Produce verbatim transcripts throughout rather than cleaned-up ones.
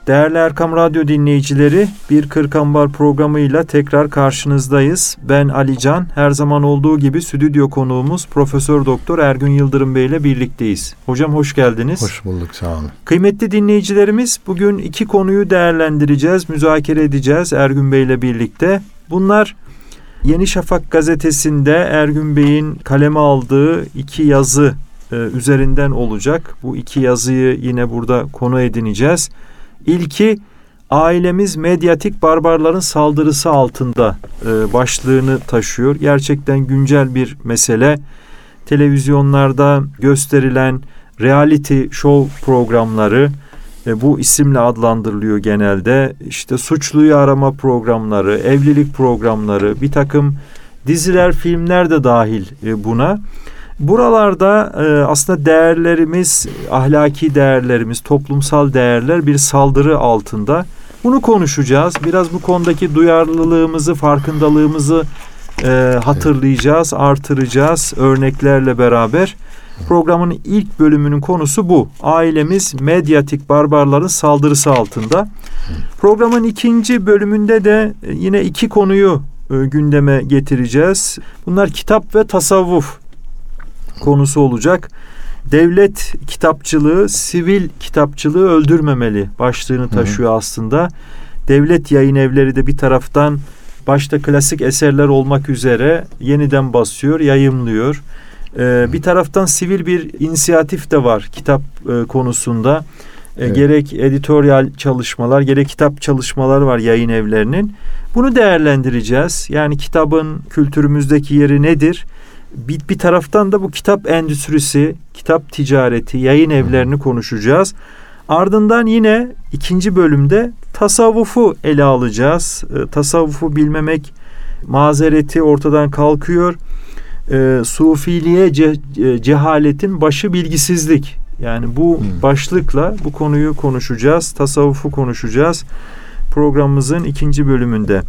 Değerli Erkam Radyo dinleyicileri, Bir Kırkambar programıyla tekrar karşınızdayız. Ben Ali Can, her zaman olduğu gibi stüdyo konuğumuz Profesör Doktor Ergün Yıldırım Bey ile birlikteyiz. Hocam hoş geldiniz. Hoş bulduk, sağ olun. Kıymetli dinleyicilerimiz, bugün iki konuyu değerlendireceğiz, müzakere edeceğiz Ergün Bey ile birlikte. Bunlar Yeni Şafak gazetesinde Ergün Bey'in kaleme aldığı iki yazı e, üzerinden olacak. Bu iki yazıyı yine burada konu edineceğiz. İlki, ailemiz medyatik barbarların saldırısı altında e, başlığını taşıyor. Gerçekten güncel bir mesele. Televizyonlarda gösterilen reality show programları e, bu isimle adlandırılıyor genelde. İşte suçluyu arama programları, evlilik programları, bir takım diziler, filmler de dahil e, buna. Buralarda e, aslında değerlerimiz, ahlaki değerlerimiz, toplumsal değerler bir saldırı altında. Bunu konuşacağız. Biraz bu konudaki duyarlılığımızı, farkındalığımızı e, hatırlayacağız, artıracağız örneklerle beraber. Programın ilk bölümünün konusu bu. Ailemiz medyatik barbarların saldırısı altında. Programın ikinci bölümünde de yine iki konuyu e, gündeme getireceğiz. Bunlar kitap ve tasavvuf konusu olacak. Devlet kitapçılığı, sivil kitapçılığı öldürmemeli başlığını taşıyor aslında. Devlet yayın evleri de bir taraftan başta klasik eserler olmak üzere yeniden basıyor, yayımlıyor. Ee, bir taraftan sivil bir inisiyatif de var kitap e, konusunda. E, evet. Gerek editoryal çalışmalar, gerek kitap çalışmaları var yayın evlerinin. Bunu değerlendireceğiz. Yani kitabın kültürümüzdeki yeri nedir? Bir, bir taraftan da bu kitap endüstrisi, kitap ticareti, yayın evlerini konuşacağız. Ardından yine ikinci bölümde tasavvufu ele alacağız. E, tasavvufu bilmemek mazereti ortadan kalkıyor. E, sufiliğe ce, e, cehaletin başı bilgisizlik. Yani bu hmm. başlıkla bu konuyu konuşacağız. Tasavvufu konuşacağız programımızın ikinci bölümünde.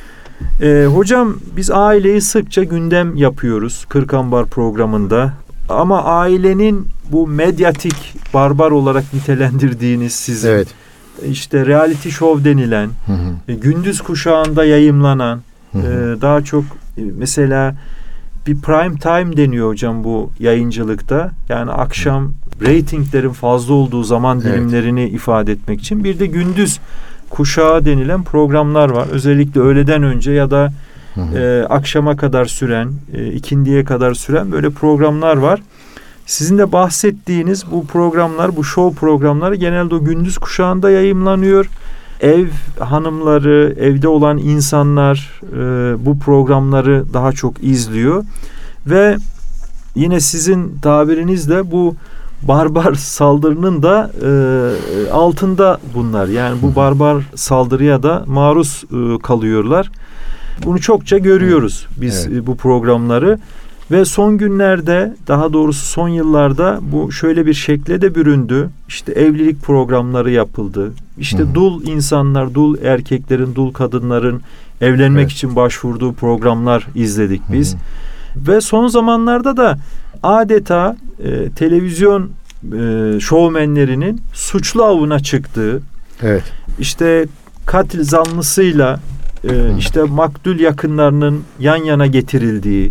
Ee, hocam biz aileyi sıkça gündem yapıyoruz Kırkambar programında. Ama ailenin bu medyatik barbar olarak nitelendirdiğiniz sizin evet. işte reality show denilen hı hı. E, gündüz kuşağında yayımlanan hı hı. E, daha çok e, mesela bir prime time deniyor hocam bu yayıncılıkta. Yani akşam reytinglerin fazla olduğu zaman dilimlerini evet. ifade etmek için bir de gündüz kuşağı denilen programlar var. Özellikle öğleden önce ya da hı hı. E, akşama kadar süren, e, ikindiye kadar süren böyle programlar var. Sizin de bahsettiğiniz bu programlar, bu show programları genelde o gündüz kuşağında yayımlanıyor. Ev hanımları, evde olan insanlar e, bu programları daha çok izliyor. Ve yine sizin tabirinizle bu barbar saldırının da e, altında bunlar. Yani bu barbar saldırıya da maruz e, kalıyorlar. Bunu çokça görüyoruz biz evet. e, bu programları. Ve son günlerde, daha doğrusu son yıllarda bu şöyle bir şekle de büründü. İşte evlilik programları yapıldı. İşte Hı-hı. dul insanlar, dul erkeklerin, dul kadınların evlenmek evet. için başvurduğu programlar izledik biz. Hı-hı. Ve son zamanlarda da adeta e, televizyon e, şovmenlerinin suçlu avına çıktığı, evet. işte katil zanlısıyla e, işte maktul yakınlarının yan yana getirildiği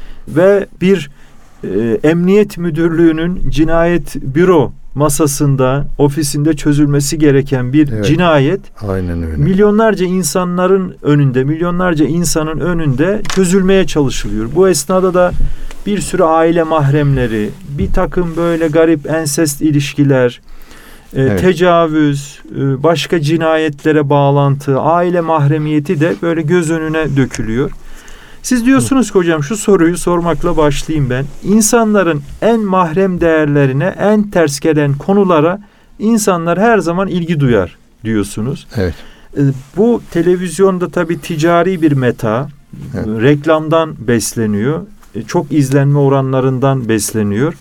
ve bir e, emniyet müdürlüğünün cinayet büro masasında, ofisinde çözülmesi gereken bir evet. cinayet. Aynen öyle. Milyonlarca insanların önünde, milyonlarca insanın önünde çözülmeye çalışılıyor. Bu esnada da bir sürü aile mahremleri, bir takım böyle garip ensest ilişkiler, e, evet. tecavüz, e, başka cinayetlere bağlantı, aile mahremiyeti de böyle göz önüne dökülüyor. Siz diyorsunuz ki hocam, şu soruyu sormakla başlayayım ben. İnsanların en mahrem değerlerine, en ters gelen konulara insanlar her zaman ilgi duyar diyorsunuz. Evet. E, bu televizyonda tabii ticari bir meta, evet. reklamdan besleniyor. E, çok izlenme oranlarından besleniyor.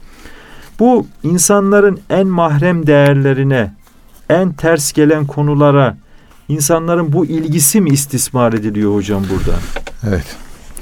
Bu insanların en mahrem değerlerine, en ters gelen konulara insanların bu ilgisi mi istismar ediliyor hocam burada? Evet.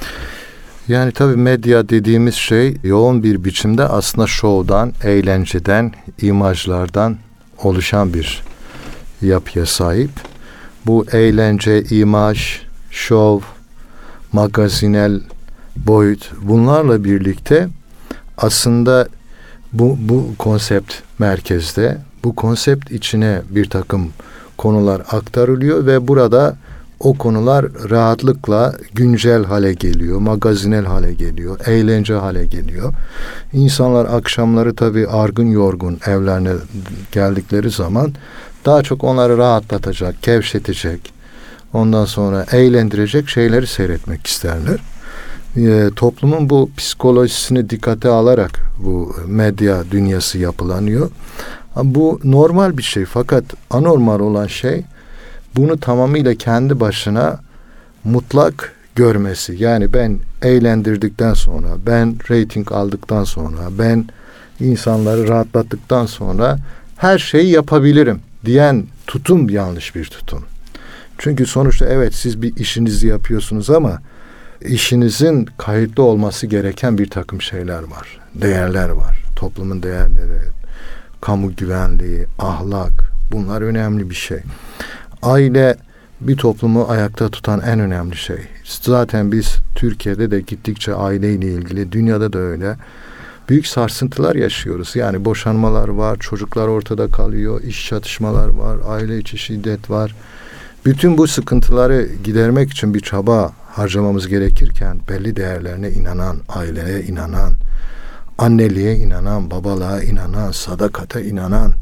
Yani tabii medya dediğimiz şey yoğun bir biçimde aslında şovdan, eğlenceden, imajlardan oluşan bir yapıya sahip. Bu eğlence, imaj, şov, magazinel boyut, bunlarla birlikte aslında bu, bu konsept merkezde. Bu konsept içine bir takım konular aktarılıyor ve burada o konular rahatlıkla güncel hale geliyor, magazinel hale geliyor, eğlence hale geliyor. İnsanlar akşamları tabii argın yorgun evlerine geldikleri zaman daha çok onları rahatlatacak, gevşetecek, ondan sonra eğlendirecek şeyleri seyretmek isterler. E, toplumun bu psikolojisini dikkate alarak bu medya dünyası yapılanıyor. Bu normal bir şey, fakat anormal olan şey bunu tamamıyla kendi başına mutlak görmesi. Yani ben eğlendirdikten sonra, ben reyting aldıktan sonra, ben insanları rahatlattıktan sonra her şeyi yapabilirim diyen tutum yanlış bir tutum. Çünkü sonuçta evet, siz bir işinizi yapıyorsunuz ama işinizin kayıtlı olması gereken bir takım şeyler var. Değerler var. Toplumun değerleri, kamu güvenliği, ahlak, bunlar önemli bir şey. Aile bir toplumu ayakta tutan en önemli şey. Zaten biz Türkiye'de de gittikçe aileyle ilgili, dünyada da öyle, büyük sarsıntılar yaşıyoruz. Yani boşanmalar var, çocuklar ortada kalıyor, iş çatışmalar var, aile içi şiddet var. Bütün bu sıkıntıları gidermek için bir çaba harcamamız gerekirken belli değerlerine inanan, aileye inanan, anneliğe inanan, babalığa inanan, sadakate inanan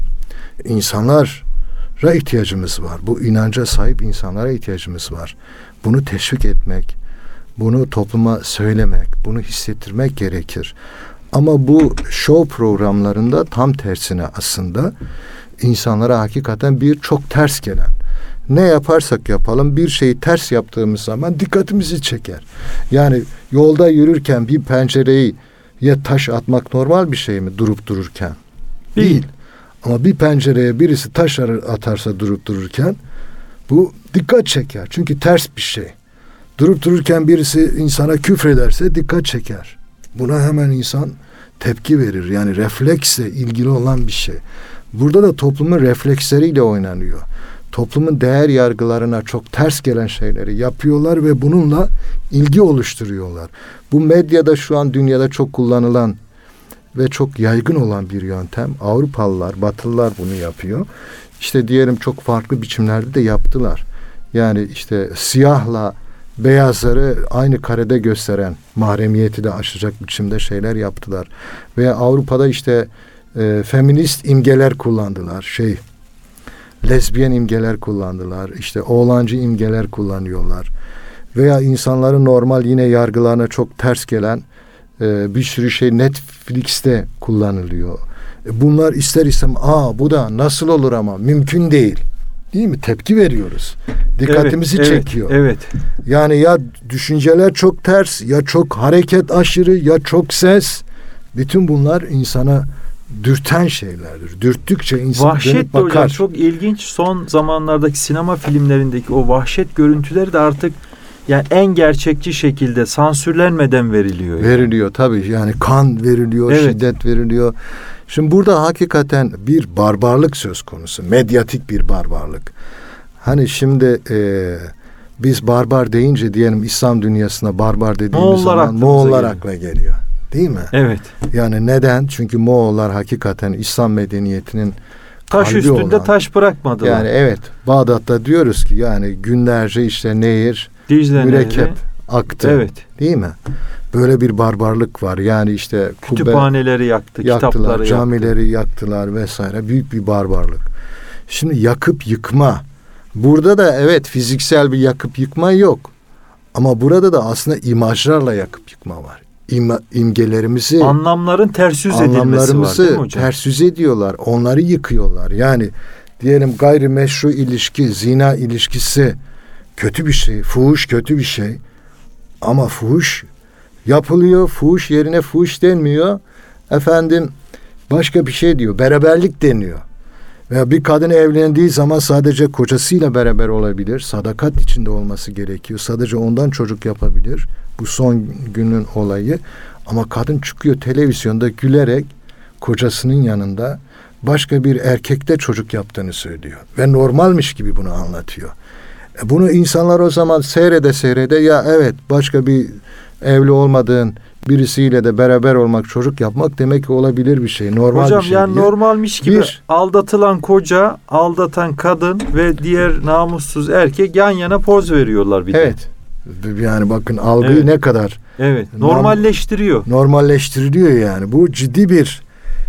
insanlara ihtiyacımız var. Bu inanca sahip insanlara ihtiyacımız var. Bunu teşvik etmek, bunu topluma söylemek, bunu hissettirmek gerekir. Ama bu show programlarında tam tersine aslında insanlara hakikaten bir çok ters gelen, ne yaparsak yapalım bir şeyi ters yaptığımız zaman dikkatimizi çeker. Yani yolda yürürken bir pencereyi ya taş atmak normal bir şey mi durup dururken? Değil. Değil. Ama bir pencereye birisi taş atarsa durup dururken bu dikkat çeker. Çünkü ters bir şey. Durup dururken birisi insana küfrederse dikkat çeker. Buna hemen insan tepki verir. Yani refleksle ilgili olan bir şey. Burada da toplumun refleksleriyle oynanıyor. Toplumun değer yargılarına çok ters gelen şeyleri yapıyorlar ve bununla ilgi oluşturuyorlar. Bu medyada şu an dünyada çok kullanılan ve çok yaygın olan bir yöntem. Avrupalılar, Batılılar bunu yapıyor. İşte diyelim çok farklı biçimlerde de yaptılar. Yani işte siyahla beyazları aynı karede gösteren, mahremiyeti de aşacak biçimde şeyler yaptılar. Veya Avrupa'da işte e, feminist imgeler kullandılar. Şey, lezbiyen imgeler kullandılar. İşte oğlancı imgeler kullanıyorlar. Veya insanların normal yine yargılarına çok ters gelen e, bir sürü şey Netflix'te kullanılıyor. E, bunlar ister istem aa bu da nasıl olur ama mümkün değil. Değil mi? Tepki veriyoruz. Dikkatimizi evet, çekiyor. Evet, evet. Yani ya düşünceler çok ters, ya çok hareket aşırı, ya çok ses. Bütün bunlar insana dürten şeylerdir. Dürttükçe insan vahşet dönüp de bakar. hocam çok ilginç. Son zamanlardaki sinema filmlerindeki o vahşet görüntüleri de artık yani en gerçekçi şekilde sansürlenmeden veriliyor. Yani. Veriliyor tabii. Yani kan veriliyor, evet. Şiddet veriliyor. Şimdi burada hakikaten bir barbarlık söz konusu. Medyatik bir barbarlık. Hani şimdi e, biz barbar deyince diyelim İslam dünyasına barbar dediğimiz Moğollar zaman Moğollar akla geliyor. Değil mi? Evet. Yani neden? Çünkü Moğollar hakikaten İslam medeniyetinin taş üstünde olan, taş bırakmadılar. Yani evet. Bağdat'ta diyoruz ki yani günlerce işte nehir, Dicle mürekkep nehri aktı. Evet. Değil mi? Böyle bir barbarlık var. Yani işte kütüphaneleri yaktı, yaktılar, kitapları camileri yaktı. yaktılar vesaire. Büyük bir barbarlık. Şimdi yakıp yıkma. Burada da evet fiziksel bir yakıp yıkma yok. Ama burada da aslında imajlarla yakıp yıkma var. İma, imgelerimizi, anlamların ters yüz edilmesi var değil mi hocam? Ters yüz ediyorlar. Onları yıkıyorlar. Yani diyelim gayrimeşru ilişki, zina ilişkisi kötü bir şey. Fuhuş kötü bir şey. Ama fuhuş yapılıyor. Fuhuş yerine fuhuş denmiyor. Efendim başka bir şey diyor. Beraberlik deniyor. Veya bir kadın evlendiği zaman sadece kocasıyla beraber olabilir. Sadakat içinde olması gerekiyor. Sadece ondan çocuk yapabilir. Bu son günün olayı. Ama kadın çıkıyor televizyonda gülerek kocasının yanında başka bir erkekte çocuk yaptığını söylüyor. Ve normalmiş gibi bunu anlatıyor. E bunu insanlar o zaman seyrede seyrede ya evet başka bir evli olmadığın birisiyle de beraber olmak, çocuk yapmak demek ki olabilir bir şey. Normal Hocam, bir şey. yani diye. normalmiş gibi Bir, aldatılan koca, aldatan kadın ve diğer namussuz erkek yan yana poz veriyorlar bir de. evet. Yani bakın algıyı Evet. ne kadar Evet. Normalleştiriyor. normalleştiriliyor yani. Bu ciddi bir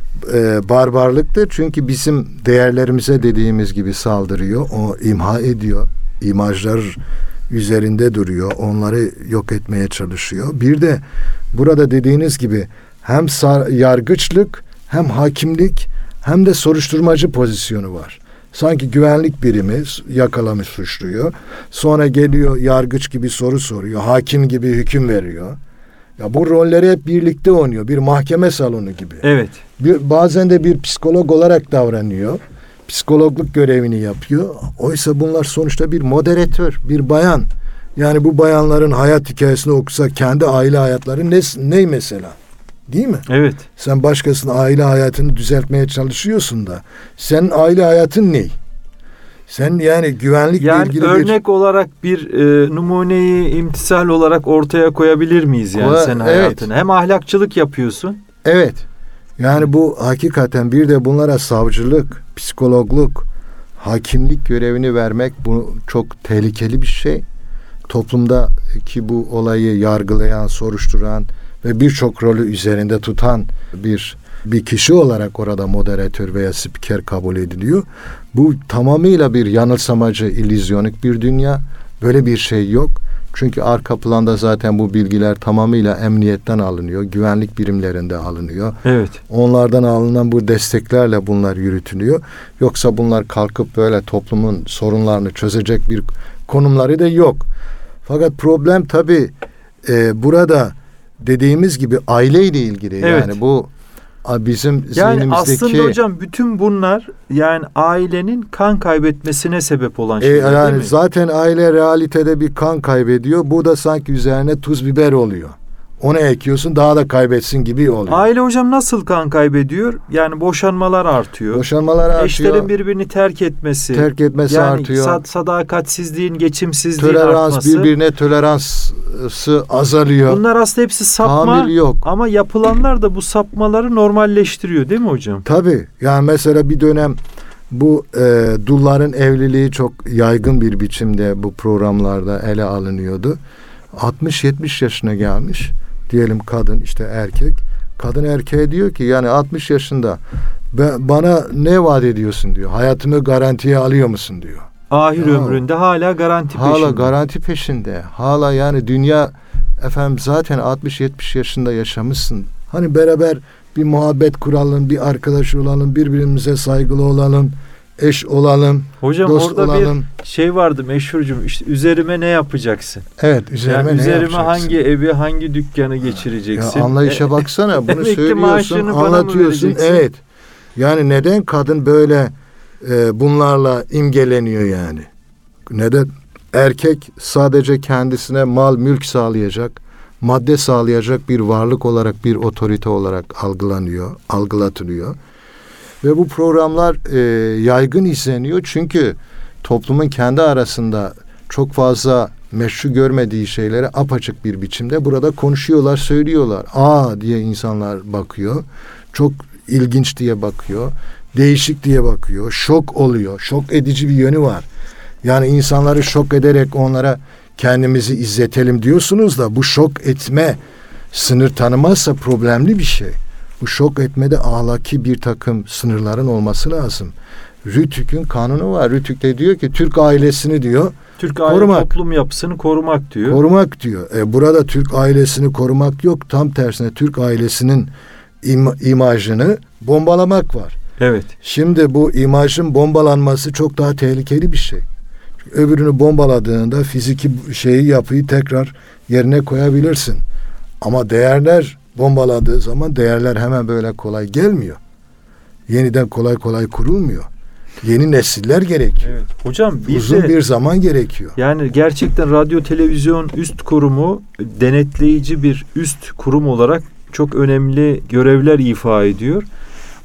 e, barbarlıktır. Çünkü bizim değerlerimize dediğimiz gibi saldırıyor. O imha ediyor. İmajlar üzerinde duruyor. Onları yok etmeye çalışıyor. Bir de burada dediğiniz gibi hem sar, yargıçlık hem hakimlik hem de soruşturmacı pozisyonu var. Sanki güvenlik birimi yakalamış suçluyor. Sonra geliyor yargıç gibi soru soruyor. Hakim gibi hüküm veriyor. Ya bu rolleri hep birlikte oynuyor. Bir mahkeme salonu gibi. Evet. Bir, bazen de bir psikolog olarak davranıyor. Psikologluk görevini yapıyor. Oysa bunlar sonuçta bir moderatör, bir bayan. Yani bu bayanların hayat hikayesini okusa kendi aile hayatları ne, ne mesela? Değil mi? Evet. Sen başkasının aile hayatını düzeltmeye çalışıyorsun da senin aile hayatın ne? Sen yani güvenlikle Yani ilgili örnek bir... olarak bir e, numuneyi imtisal olarak ortaya koyabilir miyiz yani Koy- senin evet. hayatını? Hem ahlakçılık yapıyorsun. Evet. Yani bu hakikaten bir de bunlara savcılık, psikologluk, hakimlik görevini vermek bu çok tehlikeli bir şey. Toplumda ki bu olayı yargılayan, soruşturan ve birçok rolü üzerinde tutan bir bir kişi olarak orada moderatör veya spiker kabul ediliyor. Bu tamamıyla bir yanılsamacı, illüzyonik bir dünya. Böyle bir şey yok. Çünkü arka planda zaten bu bilgiler tamamıyla emniyetten alınıyor, güvenlik birimlerinde alınıyor. Evet. Onlardan alınan bu desteklerle bunlar yürütülüyor. Yoksa bunlar kalkıp böyle toplumun sorunlarını çözecek bir konumları da yok. Fakat problem tabii e, burada dediğimiz gibi aileyle ilgili. Evet. Yani bu bizim Yani zihnimizdeki... aslında hocam bütün bunlar yani ailenin kan kaybetmesine sebep olan E, şeyler yani değil mi? zaten aile realitede bir kan kaybediyor. Bu da sanki üzerine tuz biber oluyor. Onu ekiyorsun daha da kaybetsin gibi oluyor. Aile hocam nasıl kan kaybediyor? Yani boşanmalar artıyor. Boşanmalar artıyor. Eşlerin birbirini terk etmesi. Terk etmesi yani artıyor. sad- sadakatsizliğin, geçimsizliğin Tolerans, artması. birbirine toleransı azalıyor. Bunlar aslında hepsi sapma. Tahammül yok. Ama yapılanlar da bu sapmaları normalleştiriyor değil mi hocam? Tabii. Yani mesela bir dönem bu e, dulların evliliği çok yaygın bir biçimde bu programlarda ele alınıyordu. altmış yetmiş yaşına gelmiş diyelim kadın işte erkek. Kadın erkeğe diyor ki yani altmış yaşında ben, bana ne vaat ediyorsun diyor. Hayatımı garantiye alıyor musun diyor. Ahir Ya, ömründe hala garanti hala peşinde. garanti peşinde. Hala yani dünya efendim zaten altmış yetmiş yaşında yaşamışsın. Hani beraber bir muhabbet kuralım, bir arkadaş olalım, birbirimize saygılı olalım, eş olalım, Hocam dost orada olalım. bir şey vardı meşhurcum, işte üzerime ne yapacaksın? Evet, üzerime Yani ne üzerime yapacaksın? hangi evi, hangi dükkanı geçireceksin? Ya anlayışa baksana, bunu Emekli söylüyorsun, maaşını bana mı anlatıyorsun. vereceksin? Evet. Yani neden kadın böyle e, bunlarla imgeleniyor yani? Neden? Erkek sadece kendisine mal, mülk sağlayacak, madde sağlayacak bir varlık olarak, bir otorite olarak algılanıyor, algılatılıyor. Ve bu programlar e, yaygın izleniyor çünkü toplumun kendi arasında çok fazla meşru görmediği şeyleri apaçık bir biçimde burada konuşuyorlar, söylüyorlar. Aa diye insanlar bakıyor, çok ilginç diye bakıyor, değişik diye bakıyor, şok oluyor, şok edici bir yönü var. Yani insanları şok ederek onlara kendimizi izletelim diyorsunuz da bu şok etme sınır tanımazsa problemli bir şey. Bu şok etmede ahlaki bir takım sınırların olması lazım. Rütük'ün kanunu var. Rütük de diyor ki Türk ailesini diyor Türk aile korumak. toplum yapısını korumak diyor. Korumak diyor. E, burada Türk ailesini korumak yok. Tam tersine Türk ailesinin im- imajını bombalamak var. Evet. Şimdi bu imajın bombalanması çok daha tehlikeli bir şey. Öbürünü bombaladığında fiziki şeyi yapıyı tekrar yerine koyabilirsin. Ama değerler bombaladığı zaman değerler hemen böyle kolay gelmiyor. Yeniden kolay kolay kurulmuyor. Yeni nesiller gerekiyor. Evet. Hocam bir Uzun de, bir zaman gerekiyor. yani gerçekten radyo televizyon üst kurumu denetleyici bir üst kurum olarak çok önemli görevler ifa ediyor.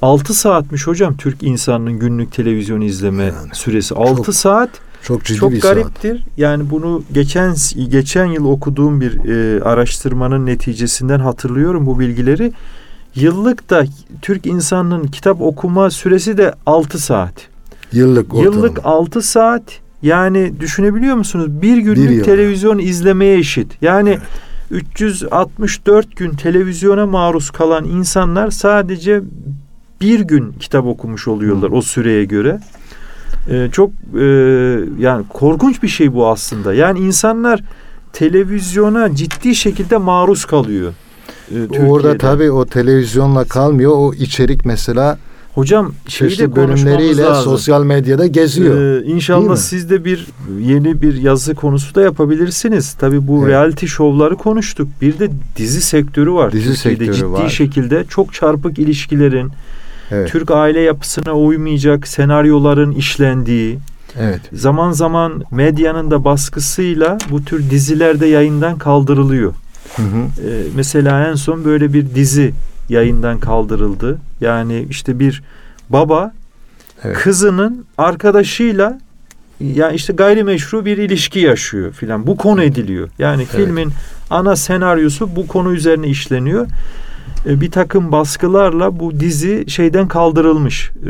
altı saatmiş hocam Türk insanının günlük televizyon izleme yani, süresi. altı çok, saat. Çok ciddi çok bir gariptir. saat. Yani bunu geçen geçen yıl okuduğum bir e, araştırmanın neticesinden hatırlıyorum bu bilgileri. Yıllık da Türk insanının kitap okuma süresi de altı saat. Yıllık ortalama. Yıllık altı saat. Yani düşünebiliyor musunuz? Bir günlük bir televizyon izlemeye eşit. Yani evet. üç yüz altmış dört gün televizyona maruz kalan insanlar sadece bir gün kitap okumuş oluyorlar hmm. o süreye göre. Ee, çok e, yani korkunç bir şey bu aslında. Yani insanlar televizyona ciddi şekilde maruz kalıyor. E, Orada tabii o televizyonla kalmıyor. O içerik mesela hocam çeşitli bölümleriyle sosyal medyada geziyor. Ee, inşallah siz de bir yeni bir yazı konusu da yapabilirsiniz. Tabii bu evet. reality şovları konuştuk. Bir de dizi sektörü var. Dizi Türkiye'de sektörü ciddi var. şekilde çok çarpık ilişkilerin, evet. Türk aile yapısına uymayacak senaryoların işlendiği, evet. zaman zaman medyanın da baskısıyla bu tür diziler de yayından kaldırılıyor. Hı hı. Ee, mesela en son böyle bir dizi yayından kaldırıldı. Yani işte bir baba evet. kızının arkadaşıyla yani işte gayrimeşru bir ilişki yaşıyor filan. Bu konu ediliyor. Yani evet. filmin ana senaryosu bu konu üzerine işleniyor. Ee, bir takım baskılarla bu dizi şeyden kaldırılmış. Ee,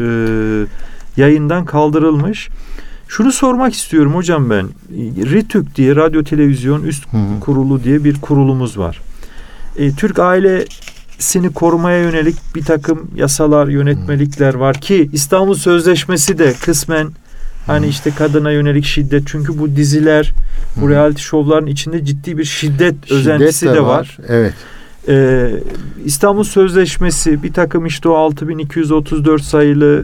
yayından kaldırılmış. Şunu sormak istiyorum hocam ben. RİTÜK diye Radyo Televizyon Üst hı hı. Kurulu diye bir kurulumuz var. Ee, Türk ailesini korumaya yönelik bir takım yasalar, yönetmelikler var ki İstanbul Sözleşmesi de kısmen hani işte kadına yönelik şiddet, çünkü bu diziler, bu reality şovların içinde ciddi bir şiddet, şiddet özentisi de, de var. var. Evet. Ee, İstanbul Sözleşmesi, bir takım işte o altı bin iki yüz otuz dört sayılı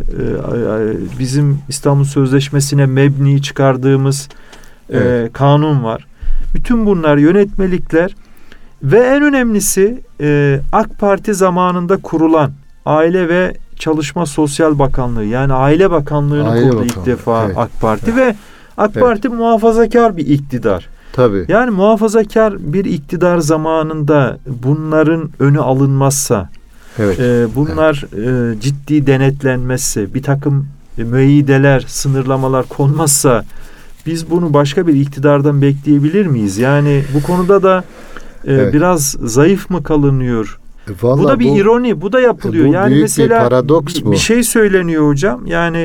e, bizim İstanbul Sözleşmesi'ne mebni çıkardığımız evet. e, kanun var. Bütün bunlar yönetmelikler ve en önemlisi e, AK Parti zamanında kurulan Aile ve Çalışma Sosyal Bakanlığı, yani Aile Bakanlığı'nı Aile kurdu Bakanlığı. ilk defa Evet. AK Parti Evet. ve AK evet. Parti muhafazakar bir iktidar. Tabii. Yani muhafazakar bir iktidar zamanında bunların önü alınmazsa, evet. e, bunlar evet. e, ciddi denetlenmezse, bir takım e, müeyyideler, sınırlamalar konmazsa biz bunu başka bir iktidardan bekleyebilir miyiz? Yani bu konuda da e, evet. biraz zayıf mı kalınıyor? Vallahi bu da bir bu, ironi, bu da yapılıyor. Bu yani büyük mesela bir paradoks bir, bu. bir şey söyleniyor hocam. Yani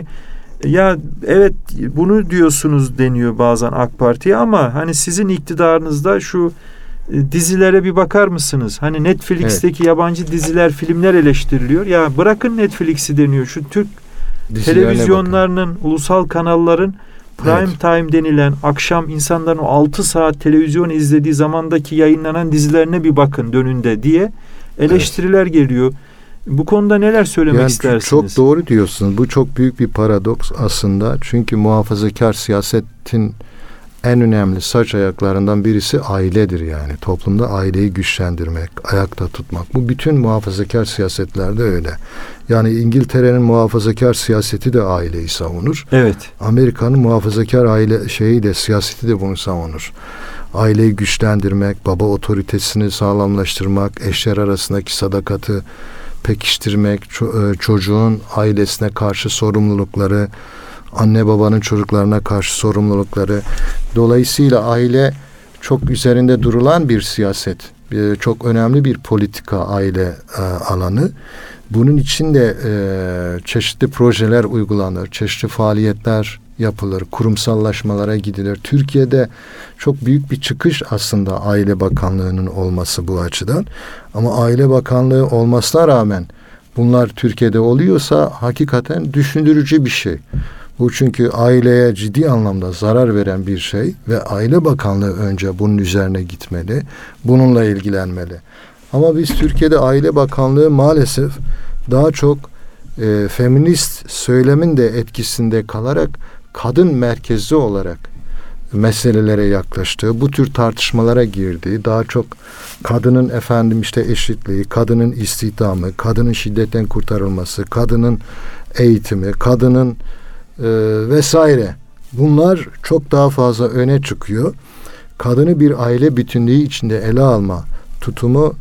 ya evet bunu diyorsunuz deniyor bazen AK Parti'ye, ama hani sizin iktidarınızda şu e, dizilere bir bakar mısınız? Hani Netflix'teki evet. yabancı diziler, filmler eleştiriliyor. Ya bırakın Netflix'i deniyor. Şu Türk dizilerine televizyonlarının, bakın. Ulusal kanalların prime evet. time denilen, akşam insanların o altı saat televizyon izlediği zamandaki yayınlanan dizilerine bir bakın dönünde diye eleştiriler evet. geliyor. Bu konuda neler söylemek yani istersiniz? Çok doğru diyorsunuz. Bu çok büyük bir paradoks aslında. Çünkü muhafazakar siyasetin en önemli saç ayaklarından birisi ailedir yani. Toplumda aileyi güçlendirmek, ayakta tutmak. Bu bütün muhafazakar siyasetlerde öyle. Yani İngiltere'nin muhafazakar siyaseti de aileyi savunur. Evet. Amerika'nın muhafazakar aile şeyi de, siyaseti de bunu savunur. Aileyi güçlendirmek, baba otoritesini sağlamlaştırmak, eşler arasındaki sadakati pekiştirmek, ço- çocuğun ailesine karşı sorumlulukları, anne babanın çocuklarına karşı sorumlulukları. Dolayısıyla aile çok üzerinde durulan bir siyaset. Bir, çok önemli bir politika aile e, alanı. Bunun için de e, çeşitli projeler uygulanır, çeşitli faaliyetler yapılır, kurumsallaşmalara gidilir. Türkiye'de çok büyük bir çıkış aslında Aile Bakanlığı'nın olması bu açıdan. Ama Aile Bakanlığı olmasına rağmen bunlar Türkiye'de oluyorsa hakikaten düşündürücü bir şey. Bu çünkü aileye ciddi anlamda zarar veren bir şey ve Aile Bakanlığı önce bunun üzerine gitmeli, bununla ilgilenmeli. Ama biz Türkiye'de Aile Bakanlığı maalesef daha çok e, feminist söylemin de etkisinde kalarak kadın merkezli olarak meselelere yaklaştığı, bu tür tartışmalara girdiği, daha çok kadının efendim işte eşitliği, kadının istihdamı, kadının şiddetten kurtarılması, kadının eğitimi, kadının e, vesaire. Bunlar çok daha fazla öne çıkıyor. Kadını bir aile bütünlüğü içinde ele alma tutumu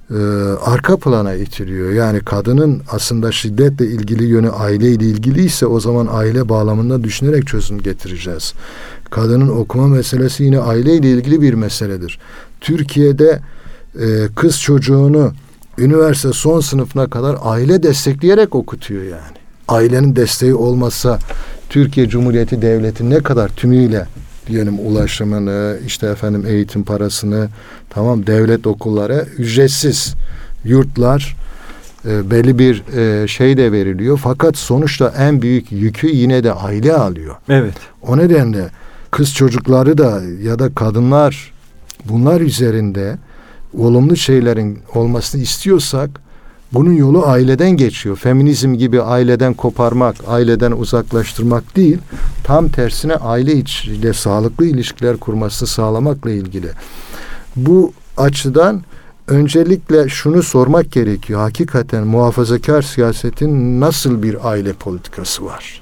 e, arka plana itiliyor. Yani kadının aslında şiddetle ilgili yönü aileyle ilgiliyse o zaman aile bağlamında düşünerek çözüm getireceğiz. Kadının okuma meselesi yine aileyle ilgili bir meseledir. Türkiye'de e, kız çocuğunu üniversite son sınıfına kadar aile destekleyerek okutuyor yani. Ailenin desteği olmazsa Türkiye Cumhuriyeti Devleti ne kadar tümüyle diyelim ulaşımını, işte efendim eğitim parasını, tamam devlet okulları ücretsiz, yurtlar e, belli bir e, şey de veriliyor. Fakat sonuçta en büyük yükü yine de aile alıyor. Evet. O nedenle kız çocukları da ya da kadınlar bunlar üzerinde olumlu şeylerin olmasını istiyorsak bunun yolu aileden geçiyor. Feminizm gibi aileden koparmak, aileden uzaklaştırmak değil, tam tersine aile içiyle sağlıklı ilişkiler kurmasını sağlamakla ilgili. Bu açıdan öncelikle şunu sormak gerekiyor. Hakikaten muhafazakar siyasetin nasıl bir aile politikası var?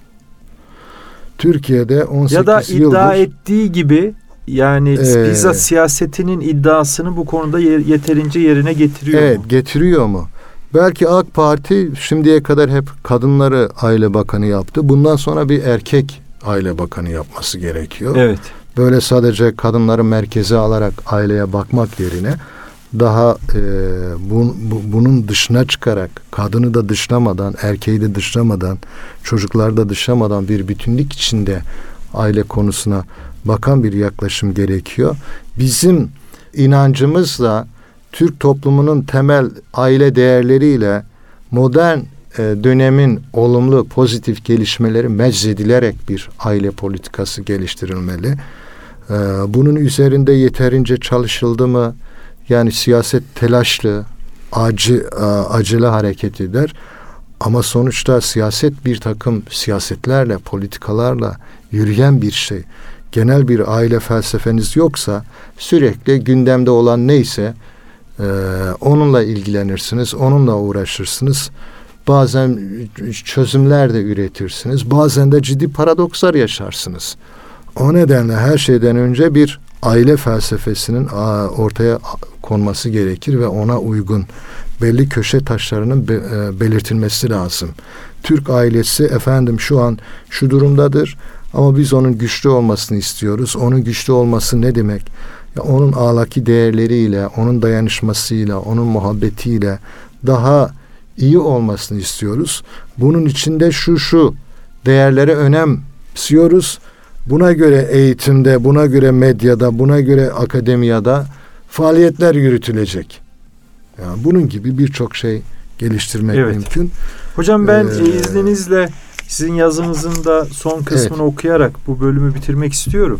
Türkiye'de on sekiz ya da iddia yıldır, ettiği gibi yani ee, bizzat siyasetinin iddiasını bu konuda yeterince yerine getiriyor evet, mu? getiriyor mu? Belki AK Parti şimdiye kadar hep kadınları aile bakanı yaptı. Bundan sonra bir erkek aile bakanı yapması gerekiyor. Evet. Böyle sadece kadınları merkeze alarak aileye bakmak yerine daha e, bu, bu, bunun dışına çıkarak, kadını da dışlamadan, erkeği de dışlamadan, çocukları da dışlamadan bir bütünlük içinde aile konusuna bakan bir yaklaşım gerekiyor. Bizim inancımızla Türk toplumunun temel aile değerleriyle modern e, dönemin olumlu pozitif gelişmeleri meczedilerek bir aile politikası geliştirilmeli. E, bunun üzerinde yeterince çalışıldı mı? Yani siyaset telaşlı, acı, e, acele hareket eder. Ama sonuçta siyaset bir takım siyasetlerle, politikalarla yürüyen bir şey. Genel bir aile felsefeniz yoksa sürekli gündemde olan neyse Ee, onunla ilgilenirsiniz, onunla uğraşırsınız. Bazen çözümler de üretirsiniz. Bazen de ciddi paradokslar yaşarsınız. O nedenle her şeyden önce bir aile felsefesinin ortaya konması gerekir ve ona uygun belli köşe taşlarının belirtilmesi lazım. Türk ailesi efendim şu an şu durumdadır ama biz onun güçlü olmasını istiyoruz. Onun güçlü olması ne demek? Ya onun ahlaki değerleriyle, onun dayanışmasıyla, onun muhabbetiyle daha iyi olmasını istiyoruz. Bunun içinde şu şu değerlere önemsiyoruz. Buna göre eğitimde, buna göre medyada, buna göre akademiyada faaliyetler yürütülecek. Yani bunun gibi birçok şey geliştirmek evet. mümkün. Hocam ben ee, izninizle sizin yazınızın da son kısmını evet. okuyarak bu bölümü bitirmek istiyorum.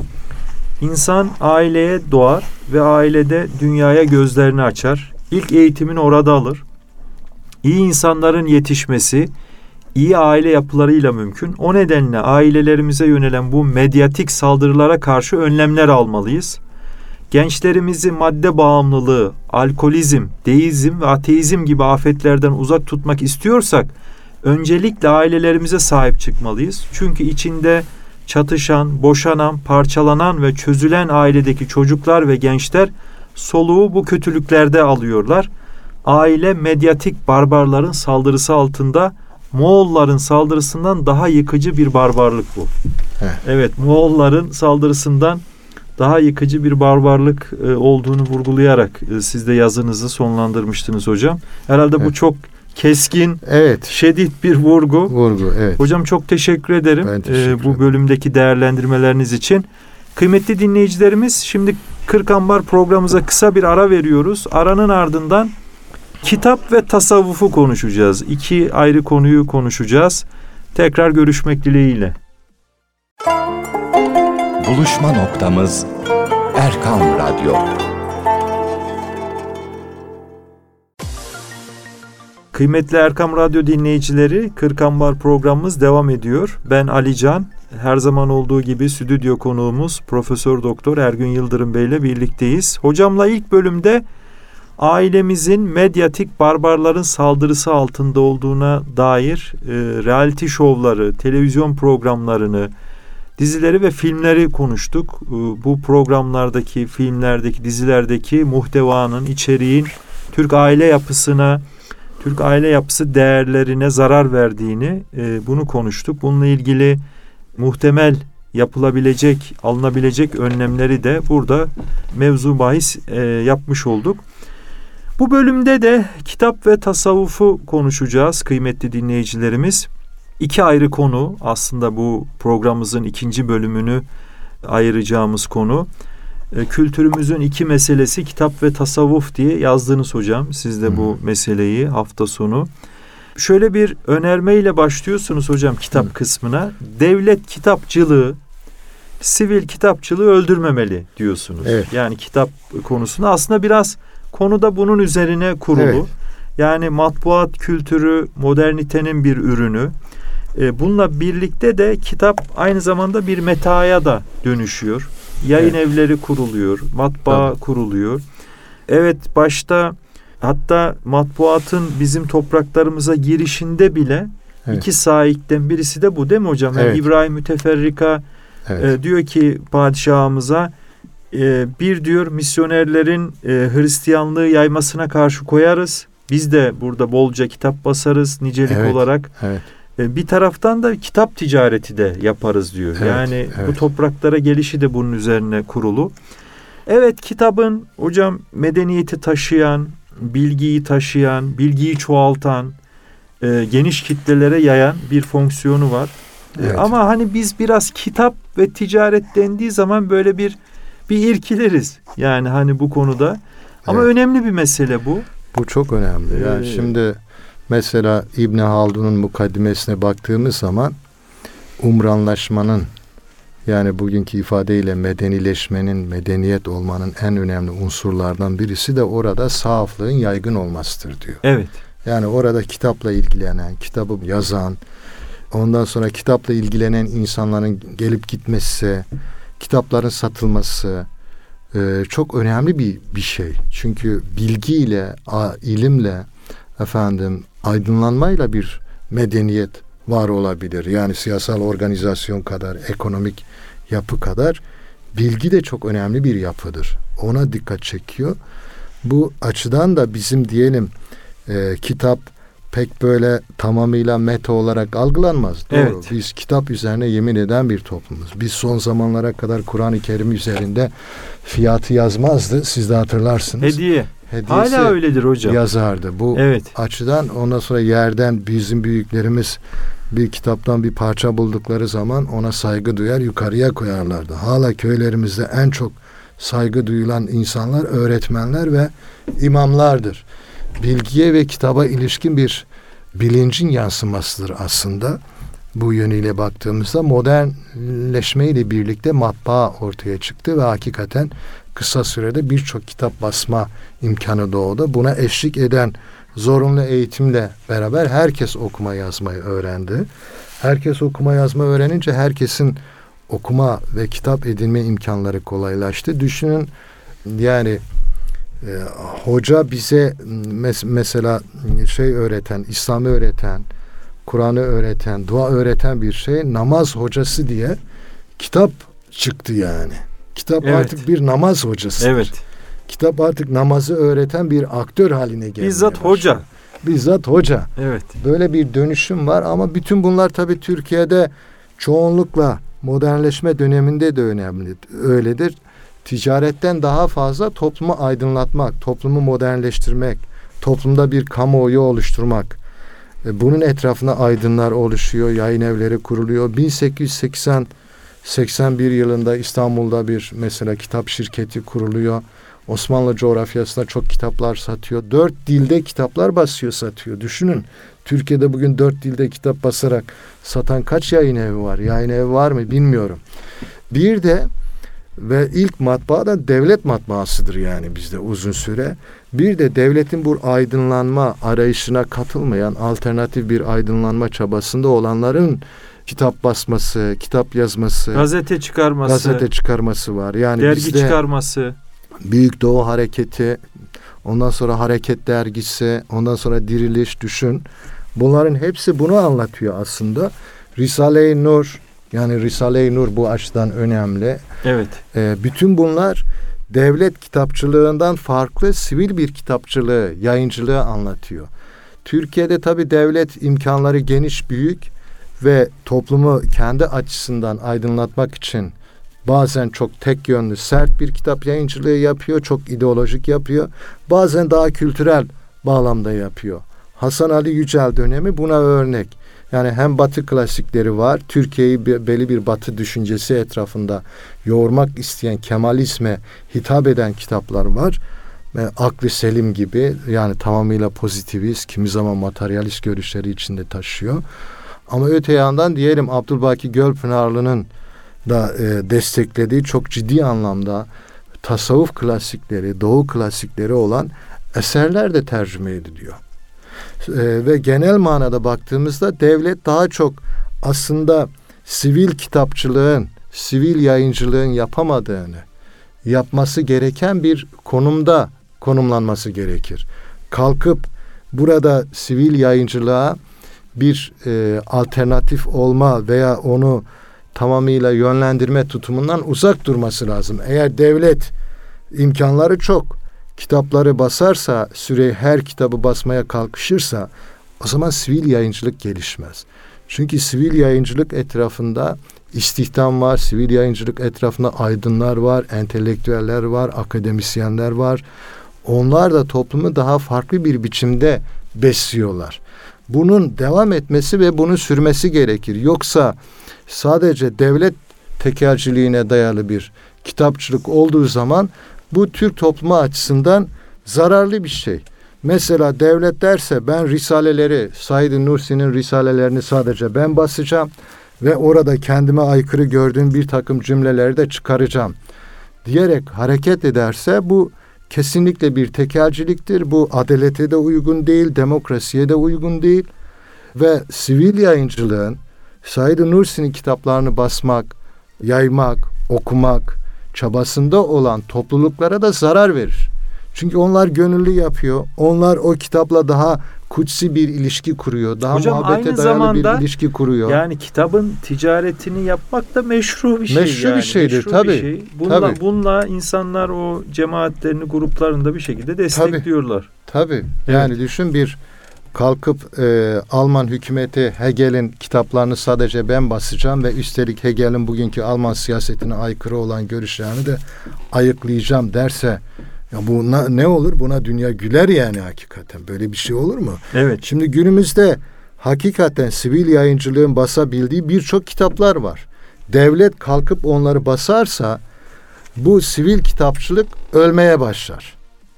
İnsan aileye doğar ve ailede dünyaya gözlerini açar. İlk eğitimini orada alır. İyi insanların yetişmesi iyi aile yapılarıyla mümkün. O nedenle ailelerimize yönelen bu medyatik saldırılara karşı önlemler almalıyız. Gençlerimizi madde bağımlılığı, alkolizm, deizm ve ateizm gibi afetlerden uzak tutmak istiyorsak öncelikle ailelerimize sahip çıkmalıyız. Çünkü içinde çatışan, boşanan, parçalanan ve çözülen ailedeki çocuklar ve gençler soluğu bu kötülüklerde alıyorlar. Aile medyatik barbarların saldırısı altında. Moğolların saldırısından daha yıkıcı bir barbarlık bu. Evet, evet Moğolların saldırısından daha yıkıcı bir barbarlık e, olduğunu vurgulayarak e, siz de yazınızı sonlandırmıştınız hocam. Herhalde evet. bu çok keskin, evet. şiddet bir vurgu. Vurgu, evet. Hocam çok teşekkür ederim Ben teşekkür ederim. e, bu bölümdeki değerlendirmeleriniz için. Kıymetli dinleyicilerimiz, şimdi Kırk Ambar programımıza kısa bir ara veriyoruz. Aranın ardından kitap ve tasavvufu konuşacağız. İki ayrı konuyu konuşacağız. Tekrar görüşmek dileğiyle. Buluşma noktamız Erkam Radyo. Kıymetli Erkam Radyo dinleyicileri, Kırk Ambar programımız devam ediyor. Ben Ali Can. Her zaman olduğu gibi stüdyo konuğumuz Profesör Doktor Ergün Yıldırım Bey ile birlikteyiz. Hocamla ilk bölümde ailemizin medyatik barbarların saldırısı altında olduğuna dair e, reality şovları, televizyon programlarını, dizileri ve filmleri konuştuk. E, bu programlardaki, filmlerdeki, dizilerdeki muhtevanın, içeriğin Türk aile yapısına, Türk aile yapısı değerlerine zarar verdiğini, e, bunu konuştuk. Bununla ilgili muhtemel yapılabilecek, alınabilecek önlemleri de burada mevzu bahis e, yapmış olduk. Bu bölümde de kitap ve tasavvufu konuşacağız kıymetli dinleyicilerimiz. İki ayrı konu aslında bu programımızın ikinci bölümünü ayıracağımız konu. E, kültürümüzün iki meselesi kitap ve tasavvuf diye yazdınız hocam. Siz de bu hmm. meseleyi hafta sonu. Şöyle bir önermeyle başlıyorsunuz hocam kitap hmm. kısmına. Devlet kitapçılığı, sivil kitapçılığı öldürmemeli diyorsunuz. Evet. Yani kitap konusunda aslında biraz konu da bunun üzerine kurulu. Evet. Yani matbuat kültürü modernitenin bir ürünü. E, bununla birlikte de kitap aynı zamanda bir metaaya da dönüşüyor. Yayın evet. evleri kuruluyor, matbaa Tabii. kuruluyor. Evet, başta hatta matbuatın bizim topraklarımıza girişinde bile evet. iki saikten birisi de bu değil mi hocam? Evet. Yani İbrahim Müteferrika evet. e, diyor ki padişahımıza e, bir diyor misyonerlerin e, Hristiyanlığı yaymasına karşı koyarız. Biz de burada bolca kitap basarız nicelik evet. olarak. Evet. Bir taraftan da kitap ticareti de yaparız diyor. Evet, yani evet. bu topraklara gelişi de bunun üzerine kurulu. Evet, kitabın hocam medeniyeti taşıyan, bilgiyi taşıyan, bilgiyi çoğaltan, e, geniş kitlelere yayan bir fonksiyonu var. Evet. E, ama hani biz biraz kitap ve ticaret dendiği zaman böyle bir bir irkiliriz. Yani hani bu konuda. Ama evet. önemli bir mesele bu. Bu çok önemli. Yani ee, şimdi mesela İbn Haldun'un mukaddimesine baktığımız zaman umranlaşmanın yani bugünkü ifadeyle medenileşmenin, medeniyet olmanın en önemli unsurlardan birisi de orada sahaflığın yaygın olmasıdır diyor. Evet. Yani orada kitapla ilgilenen, kitabı yazan, ondan sonra kitapla ilgilenen insanların gelip gitmesi, kitapların satılması e, çok önemli bir bir şey. Çünkü bilgiyle, a, ilimle, efendim aydınlanmayla bir medeniyet var olabilir. Yani siyasal organizasyon kadar, ekonomik yapı kadar bilgi de çok önemli bir yapıdır. Ona dikkat çekiyor. Bu açıdan da bizim diyelim e, kitap pek böyle tamamıyla meta olarak algılanmaz. Doğru. Evet. Biz kitap üzerine yemin eden bir toplumuz. Biz son zamanlara kadar Kur'an-ı Kerim üzerinde fiyatı yazmazdı. Siz de hatırlarsınız. Hediye. Hediyesi hala öyledir hocam. Yazardı. Bu evet. açıdan ondan sonra yerden bizim büyüklerimiz bir kitaptan bir parça buldukları zaman ona saygı duyar, yukarıya koyarlardı. Hala köylerimizde en çok saygı duyulan insanlar öğretmenler ve imamlardır. Bilgiye ve kitaba ilişkin bir bilincin yansımasıdır aslında. Bu yönüyle baktığımızda modernleşmeyle birlikte matbaa ortaya çıktı ve hakikaten kısa sürede birçok kitap basma imkanı doğdu. Buna eşlik eden zorunlu eğitimle beraber herkes okuma yazmayı öğrendi. Herkes okuma yazma öğrenince herkesin okuma ve kitap edinme imkanları kolaylaştı. Düşünün yani e, hoca bize mes- mesela şey öğreten, İslam'ı öğreten, Kur'an'ı öğreten, dua öğreten bir şey namaz hocası diye kitap çıktı yani. Kitap evet. artık bir namaz hocası. Evet. Kitap artık namazı öğreten bir aktör haline geldi. Bizzat başlıyor. hoca. Bizzat hoca. Evet. Böyle bir dönüşüm var ama bütün bunlar tabii Türkiye'de çoğunlukla modernleşme döneminde de önemli. Öyledir. Ticaretten daha fazla toplumu aydınlatmak, toplumu modernleştirmek, toplumda bir kamuoyu oluşturmak. Bunun etrafına aydınlar oluşuyor, yayın evleri kuruluyor. bin sekiz yüz seksen seksen bir yılında İstanbul'da bir mesela kitap şirketi kuruluyor. Osmanlı coğrafyasında çok kitaplar satıyor. Dört dilde kitaplar basıyor, satıyor. Düşünün, Türkiye'de bugün dört dilde kitap basarak satan kaç yayın evi var? Yayın evi var mı bilmiyorum. Bir de ve ilk matbaa da devlet matbaasıdır yani bizde uzun süre. Bir de devletin bu aydınlanma arayışına katılmayan, alternatif bir aydınlanma çabasında olanların kitap basması, kitap yazması, gazete çıkarması, gazete çıkarması var. Yani dergi bizde çıkarması, Büyük Doğu Hareketi, ondan sonra Hareket Dergisi, ondan sonra Diriliş, Düşün. Bunların hepsi bunu anlatıyor aslında. Risale-i Nur, yani Risale-i Nur bu açıdan önemli. Evet. Ee, bütün bunlar devlet kitapçılığından farklı sivil bir kitapçılığı, yayıncılığı anlatıyor. Türkiye'de tabii devlet imkanları geniş, büyük ve toplumu kendi açısından aydınlatmak için bazen çok tek yönlü, sert bir kitap yayıncılığı yapıyor, çok ideolojik yapıyor. Bazen daha kültürel bağlamda yapıyor. Hasan Ali Yücel dönemi buna örnek. Yani hem Batı klasikleri var, Türkiye'yi belli bir Batı düşüncesi etrafında yoğurmak isteyen, Kemalizme hitap eden kitaplar var. Ve Aklı Selim gibi, yani tamamıyla pozitivist, kimi zaman materyalist görüşleri içinde taşıyor. Ama öte yandan diyelim Abdülbaki Gölpınarlı'nın da e, desteklediği çok ciddi anlamda tasavvuf klasikleri, Doğu klasikleri olan eserler de tercüme ediliyor. E, ve genel manada baktığımızda devlet daha çok aslında sivil kitapçılığın, sivil yayıncılığın yapamadığını, yapması gereken bir konumda konumlanması gerekir. Kalkıp burada sivil yayıncılığa bir e, alternatif olma veya onu tamamıyla yönlendirme tutumundan uzak durması lazım. Eğer devlet imkanları çok, kitapları basarsa, süreyi her kitabı basmaya kalkışırsa, o zaman sivil yayıncılık gelişmez. Çünkü sivil yayıncılık etrafında istihdam var, sivil yayıncılık etrafında aydınlar var, entelektüeller var, akademisyenler var. Onlar da toplumu daha farklı bir biçimde besliyorlar. Bunun devam etmesi ve bunun sürmesi gerekir. Yoksa sadece devlet tekelciliğine dayalı bir kitapçılık olduğu zaman bu Türk toplumu açısından zararlı bir şey. Mesela devlet derse ben risaleleri, Said Nursi'nin risalelerini sadece ben basacağım ve orada kendime aykırı gördüğüm bir takım cümleleri de çıkaracağım diyerek hareket ederse bu kesinlikle bir tekelciliktir. Bu adalete de uygun değil, demokrasiye de uygun değil ve sivil yayıncılığın Said Nursi'nin kitaplarını basmak, yaymak, okumak çabasında olan topluluklara da zarar verir. Çünkü onlar gönüllü yapıyor. Onlar o kitapla daha kutsi bir ilişki kuruyor. Daha Hocam, muhabbete aynı dayalı zamanda, bir ilişki kuruyor. Yani kitabın ticaretini yapmak da meşru bir şey. Meşru yani. bir şeydir meşru tabii. Bir şey. Bununla, tabii. bununla insanlar o cemaatlerini, gruplarını da bir şekilde destekliyorlar. Tabii. Yani evet. Düşün, bir kalkıp e, Alman hükümeti Hegel'in kitaplarını sadece ben basacağım ve üstelik Hegel'in bugünkü Alman siyasetine aykırı olan görüşlerini de ayıklayacağım derse, ya bu ne olur? Buna dünya güler yani hakikaten. Böyle bir şey olur mu? Evet. Şimdi günümüzde hakikaten sivil yayıncılığın basabildiği birçok kitaplar var. Devlet kalkıp onları basarsa bu sivil kitapçılık ölmeye başlar.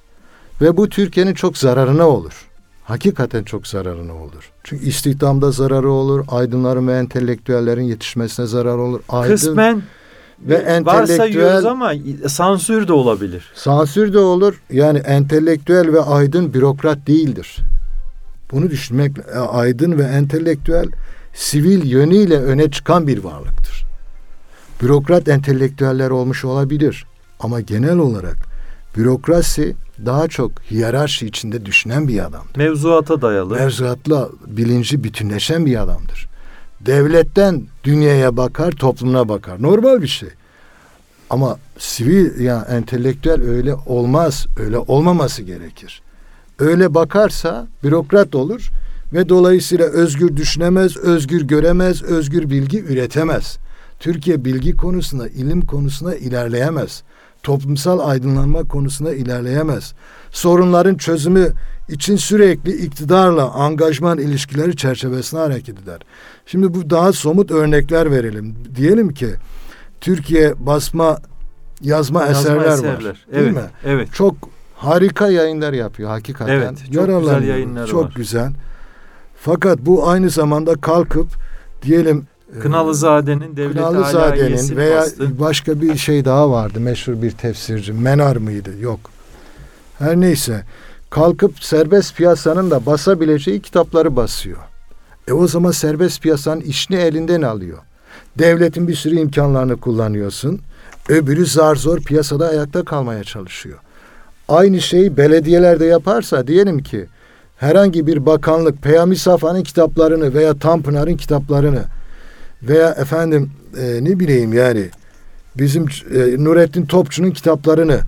Ve bu Türkiye'nin çok zararına olur. Hakikaten çok zararına olur. Çünkü istihdamda zararı olur, aydınların ve entelektüellerin yetişmesine zarar olur. Aydın Kısmen ve entelektüel ama sansür de olabilir. Sansür de olur. Yani entelektüel ve aydın bürokrat değildir. Bunu düşünmek, aydın ve entelektüel sivil yönüyle öne çıkan bir varlıktır. Bürokrat entelektüeller olmuş olabilir. Ama genel olarak bürokrasi daha çok hiyerarşi içinde düşünen bir adamdır. Mevzuata dayalı. Mevzuatla bilinci bütünleşen bir adamdır. Devletten dünyaya bakar, toplumuna bakar. Normal bir şey. Ama sivil, yani entelektüel öyle olmaz. Öyle olmaması gerekir. Öyle bakarsa bürokrat olur ve dolayısıyla özgür düşünemez, özgür göremez, özgür bilgi üretemez. Türkiye bilgi konusunda, ilim konusunda ilerleyemez. Toplumsal aydınlanma konusunda ilerleyemez. Sorunların çözümü için sürekli iktidarla angajman ilişkileri çerçevesinde hareket eder. Şimdi bu daha somut örnekler verelim. Diyelim ki Türkiye basma yazma, yazma eserler, eserler var. Değil evet, mi? Evet. Çok harika yayınlar yapıyor hakikaten. Evet, çok güzel yayınlar çok var. Çok güzel. Fakat bu aynı zamanda kalkıp diyelim Kınalızade'nin devlet Kınalızade'nin veya bastı. Başka bir şey daha vardı. Meşhur bir tefsirci. Menar mıydı? Yok. Her neyse. Kalkıp serbest piyasanın da basabileceği kitapları basıyor. E o zaman serbest piyasanın işini elinden alıyor. Devletin bir sürü imkanlarını kullanıyorsun. Öbürü zar zor piyasada ayakta kalmaya çalışıyor. Aynı şeyi belediyeler de yaparsa, diyelim ki herhangi bir bakanlık Peyami Safa'nın kitaplarını veya Tanpınar'ın kitaplarını veya efendim e, ne bileyim yani bizim e, Nurettin Topçu'nun kitaplarını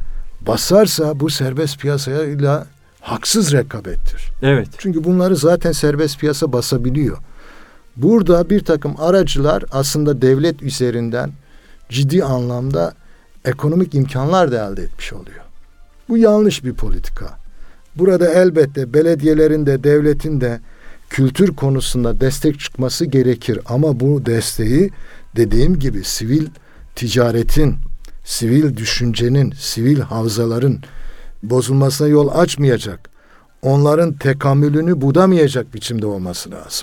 basarsa bu serbest piyasayla haksız rekabettir. Evet. Çünkü bunları zaten serbest piyasa basabiliyor. Burada bir takım aracılar aslında devlet üzerinden ciddi anlamda ekonomik imkanlar da elde etmiş oluyor. Bu yanlış bir politika. Burada elbette belediyelerin de devletin de kültür konusunda destek çıkması gerekir. Ama bu desteği dediğim gibi sivil ticaretin, sivil düşüncenin, sivil havzaların bozulmasına yol açmayacak, onların tekamülünü budamayacak biçimde olması lazım.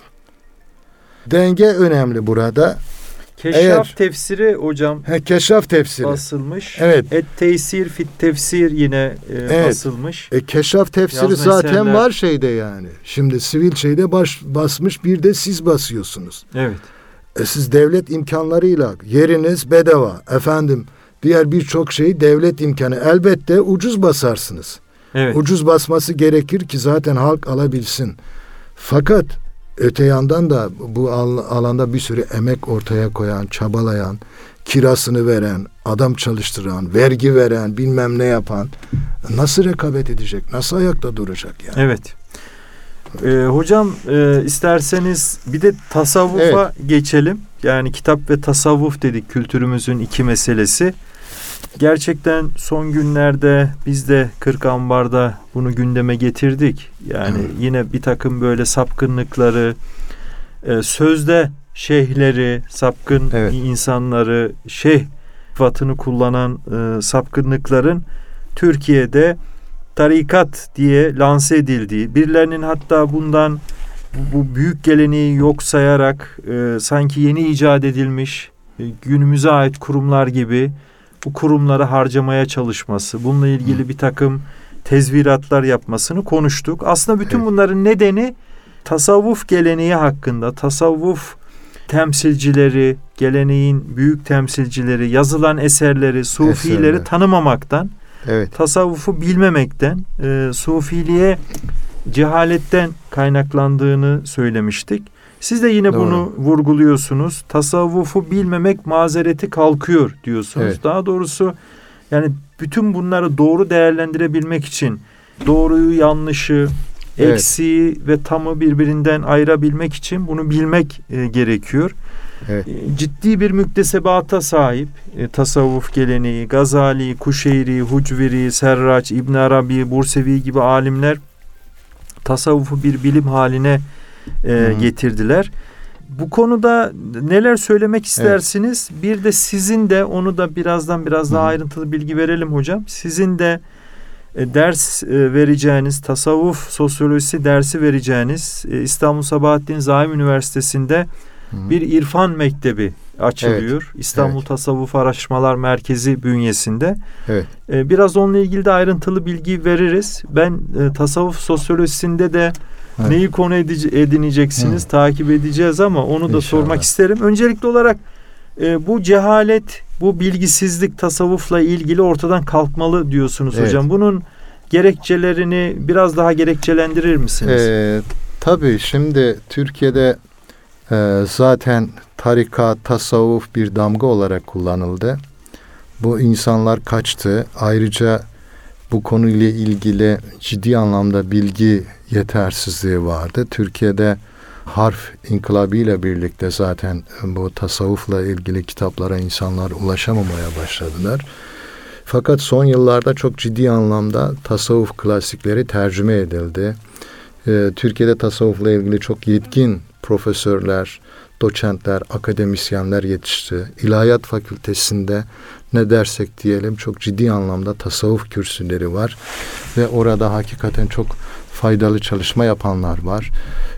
Denge önemli burada. Keşaf Eğer, tefsiri hocam. He, keşaf tefsiri. Basılmış. Evet. Et teysir fit tefsir yine e, evet. basılmış. E, keşaf tefsiri Yazma zaten eserler. var şeyde yani. Şimdi sivil şeyde baş, basmış, bir de siz basıyorsunuz. Evet. E, siz devlet imkanlarıyla yeriniz bedava. Efendim diğer birçok şeyi devlet imkanı. Elbette ucuz basarsınız. Evet. Ucuz basması gerekir ki zaten halk alabilsin. Fakat öte yandan da bu alanda bir sürü emek ortaya koyan, çabalayan, kirasını veren, adam çalıştıran, vergi veren, bilmem ne yapan nasıl rekabet edecek? Nasıl ayakta duracak yani? Evet. Ee, hocam e, isterseniz bir de tasavvufa evet. geçelim. Yani kitap ve tasavvuf dedik, kültürümüzün iki meselesi. Gerçekten son günlerde biz de Kırkambar'da bunu gündeme getirdik. Yani hmm. yine bir takım böyle sapkınlıkları, e, sözde şeyhleri, sapkın evet. insanları, şeyh sıfatını kullanan e, sapkınlıkların Türkiye'de tarikat diye lanse edildiği, birilerinin hatta bundan bu, bu büyük geleneği yok sayarak e, sanki yeni icat edilmiş e, günümüze ait kurumlar gibi bu kurumları harcamaya çalışması, bununla ilgili bir takım tezviratlar yapmasını konuştuk. Aslında bütün evet. bunların nedeni tasavvuf geleneği hakkında, tasavvuf temsilcileri, geleneğin büyük temsilcileri, yazılan eserleri, sufileri Eserler. tanımamaktan, evet. tasavvufu bilmemekten, e, sufiliğe cehaletten kaynaklandığını söylemiştik. Siz de yine Doğru. bunu vurguluyorsunuz. Tasavvufu bilmemek mazereti kalkıyor diyorsunuz. Evet. Daha doğrusu yani bütün bunları doğru değerlendirebilmek için doğruyu, yanlışı, evet. eksiği ve tamı birbirinden ayırabilmek için bunu bilmek e, gerekiyor. Evet. E, ciddi bir müktesebata sahip e, tasavvuf geleneği, Gazali, Kuşeyri, Hucveri, Serraç, İbn Arabi, Bursevi gibi alimler tasavvufu bir bilim haline e, getirdiler. Bu konuda neler söylemek istersiniz? Evet. Bir de sizin de onu da birazdan biraz daha Hı. ayrıntılı bilgi verelim hocam. Sizin de e, ders e, vereceğiniz, tasavvuf sosyolojisi dersi vereceğiniz e, İstanbul Sabahattin Zaim Üniversitesi'nde Hı. bir irfan mektebi açılıyor. Evet. İstanbul evet. Tasavvuf Araştırmalar Merkezi bünyesinde. Evet. E, biraz onunla ilgili de ayrıntılı bilgi veririz. Ben e, tasavvuf sosyolojisinde de evet. neyi konu edici, edineceksiniz, evet. takip edeceğiz ama onu da İnşallah. sormak isterim. Öncelikli olarak e, bu cehalet, bu bilgisizlik tasavvufla ilgili ortadan kalkmalı diyorsunuz evet. hocam. Bunun gerekçelerini biraz daha gerekçelendirir misiniz? Ee, tabii şimdi Türkiye'de e, zaten tarikat, tasavvuf bir damga olarak kullanıldı. Bu insanlar kaçtı. Ayrıca bu konuyla ilgili ciddi anlamda bilgi yetersizliği vardı. Türkiye'de harf inkılabıyla birlikte zaten bu tasavvufla ilgili kitaplara insanlar ulaşamamaya başladılar. Fakat son yıllarda çok ciddi anlamda tasavvuf klasikleri tercüme edildi. Ee, Türkiye'de tasavvufla ilgili çok yetkin profesörler, doçentler, akademisyenler yetişti. İlahiyat Fakültesi'nde ne dersek diyelim çok ciddi anlamda tasavvuf kürsüleri var. Ve orada hakikaten çok faydalı çalışma yapanlar var.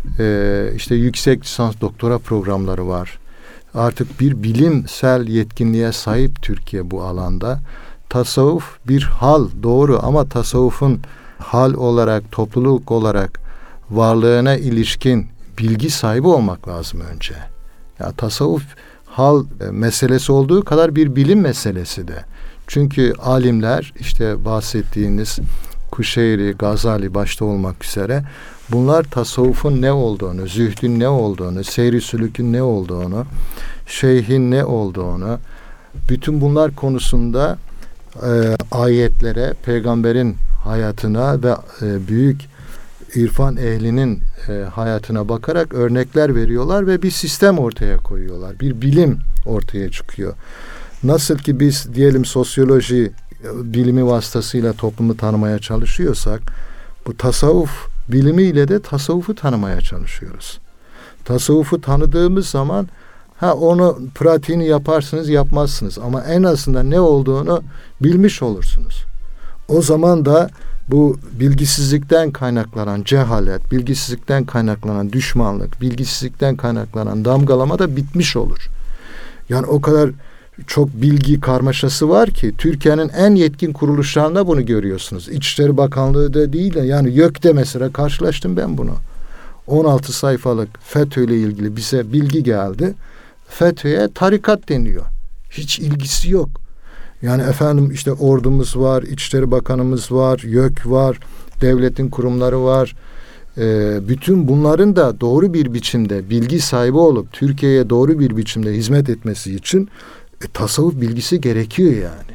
Ee, işte yüksek lisans doktora programları var. Artık bir bilimsel yetkinliğe sahip Türkiye bu alanda. Tasavvuf bir hal doğru ama tasavvufun hal olarak, topluluk olarak varlığına ilişkin bilgi sahibi olmak lazım önce. Ya tasavvuf hal meselesi olduğu kadar bir bilim meselesi de. Çünkü alimler işte bahsettiğiniz Kuşeyri, Gazali başta olmak üzere bunlar tasavvufun ne olduğunu, zühdün ne olduğunu, seyri sülükün ne olduğunu, şeyhin ne olduğunu, bütün bunlar konusunda e, ayetlere, peygamberin hayatına ve e, büyük irfan ehlinin e, hayatına bakarak örnekler veriyorlar ve bir sistem ortaya koyuyorlar. Bir bilim ortaya çıkıyor. Nasıl ki biz diyelim sosyoloji bilimi vasıtasıyla toplumu tanımaya çalışıyorsak, bu tasavvuf bilimiyle de tasavvufu tanımaya çalışıyoruz. Tasavvufu tanıdığımız zaman ha onu pratiğini yaparsınız, yapmazsınız ama en azından ne olduğunu bilmiş olursunuz. O zaman da bu bilgisizlikten kaynaklanan cehalet, bilgisizlikten kaynaklanan düşmanlık, bilgisizlikten kaynaklanan damgalama da bitmiş olur. Yani o kadar çok bilgi karmaşası var ki Türkiye'nin en yetkin kuruluşlarında bunu görüyorsunuz. İçişleri Bakanlığı da değil de yani YÖK'te mesela karşılaştım ben bunu. on altı sayfalık FETÖ ile ilgili bize bilgi geldi. FETÖ'ye tarikat deniyor. Hiç ilgisi yok. Yani efendim işte ordumuz var, İçişleri Bakanımız var, YÖK var, devletin kurumları var. Ee, bütün bunların da doğru bir biçimde bilgi sahibi olup Türkiye'ye doğru bir biçimde hizmet etmesi için e, tasavvuf bilgisi gerekiyor yani.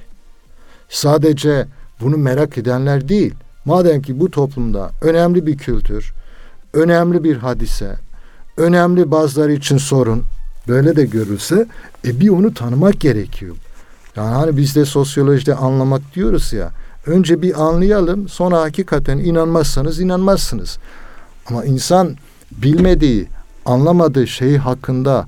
Sadece bunu merak edenler değil. Madem ki bu toplumda önemli bir kültür, önemli bir hadise, önemli bazıları için sorun böyle de görülse e, bir onu tanımak gerekiyor. Yani hani biz de sosyolojide anlamak diyoruz ya. Önce bir anlayalım, sonra hakikaten inanmazsanız inanmazsınız. Ama insan bilmediği, anlamadığı şey hakkında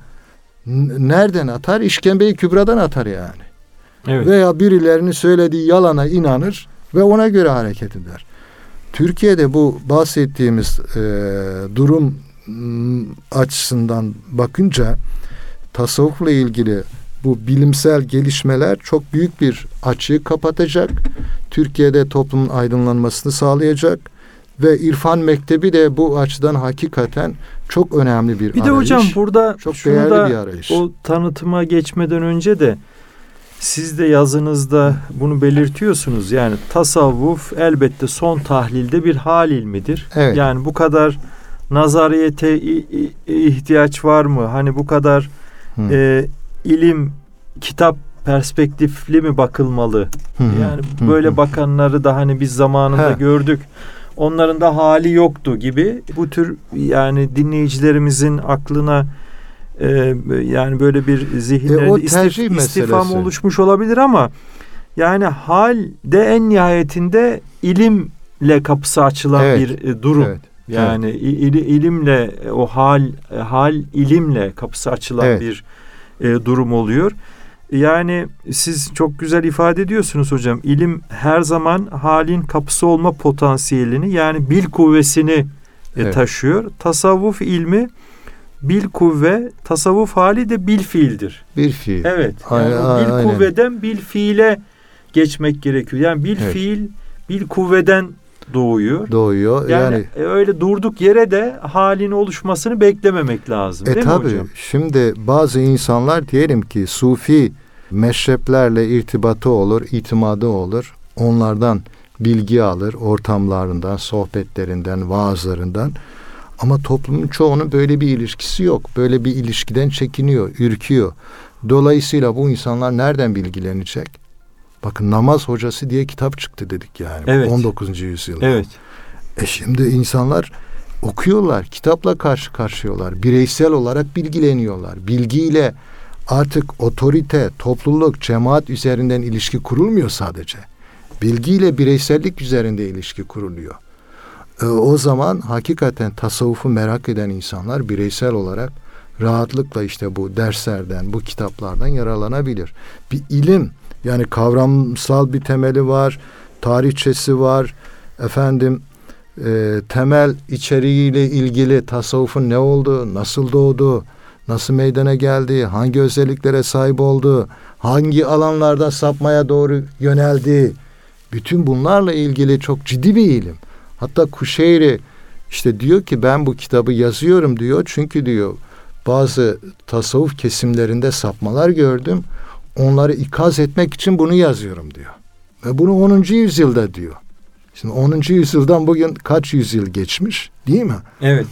n- nereden atar? İşkembe-i kübradan atar yani. Evet. Veya birilerinin söylediği yalana inanır ve ona göre hareket eder. Türkiye'de bu bahsettiğimiz e, durum m, açısından bakınca tasavvufla ilgili bu bilimsel gelişmeler çok büyük bir açığı kapatacak. Türkiye'de toplumun aydınlanmasını sağlayacak ve İrfan Mektebi de bu açıdan hakikaten çok önemli bir, bir arayış. de hocam burada çok şunu değerli da bir arayış. O tanıtıma geçmeden önce de siz de yazınızda bunu belirtiyorsunuz. Yani tasavvuf elbette son tahlilde bir hal ilmidir. Evet. Yani bu kadar nazariyete ihtiyaç var mı? Hani bu kadar e, ilim, kitap perspektifli mi bakılmalı? Hı hı. Yani Hı böyle hı. bakanları da hani biz zamanında He. gördük. Onların da hali yoktu gibi. Bu tür yani dinleyicilerimizin aklına e, yani böyle bir zihinlerinde E, o istif, tercih istifam meselesi. oluşmuş olabilir ama yani hal de en nihayetinde ilimle kapısı açılan Evet. bir e, durum. Evet. Yani il, ilimle o hal hal ilimle kapısı açılan Evet. bir e, durum oluyor. Yani siz çok güzel ifade ediyorsunuz hocam. İlim her zaman halin kapısı olma potansiyelini yani bil kuvvesini e, Evet. taşıyor. Tasavvuf ilmi bil kuvve, tasavvuf hali de bil fiildir. Bir fiil. Evet. Yani Aynen, o bil aynen. kuvveden bil fiile geçmek gerekiyor. Yani bil Evet. fiil bil kuvveden doğuyor. Doğuyor. Yani, Yani, e, öyle durduk yere de halin oluşmasını beklememek lazım. e değil mi tabii hocam? şimdi bazı insanlar diyelim ki sufi meşreplerle irtibatı olur, itimadı olur. Onlardan bilgi alır, ortamlarından, sohbetlerinden, vaazlarından. Ama toplumun çoğunun böyle bir ilişkisi yok. Böyle bir ilişkiden çekiniyor, ürküyor. Dolayısıyla bu insanlar nereden bilgilenecek? Bakın namaz hocası diye kitap çıktı dedik yani. Evet. on dokuzuncu yüzyılda. Evet. E şimdi insanlar okuyorlar, kitapla karşı karşıyalar, bireysel olarak bilgileniyorlar. Bilgiyle artık otorite, topluluk, cemaat üzerinden ilişki kurulmuyor sadece. Bilgiyle bireysellik üzerinde ilişki kuruluyor. E, o zaman hakikaten tasavvufu merak eden insanlar bireysel olarak rahatlıkla işte bu derslerden, bu kitaplardan yararlanabilir. Bir ilim, yani kavramsal bir temeli var, tarihçesi var, efendim e, temel içeriğiyle ilgili tasavvufun ne olduğu, nasıl doğdu, nasıl meydana geldi, hangi özelliklere sahip oldu, hangi alanlardan sapmaya doğru yöneldi. Bütün bunlarla ilgili çok ciddi bir ilim. Hatta Kuşeyri işte diyor ki ben bu kitabı yazıyorum diyor. Çünkü diyor bazı tasavvuf kesimlerinde sapmalar gördüm. Onları ikaz etmek için bunu yazıyorum diyor. Ve bunu onuncu yüzyılda diyor. Şimdi onuncu yüzyıldan bugün kaç yüzyıl geçmiş değil mi? Evet.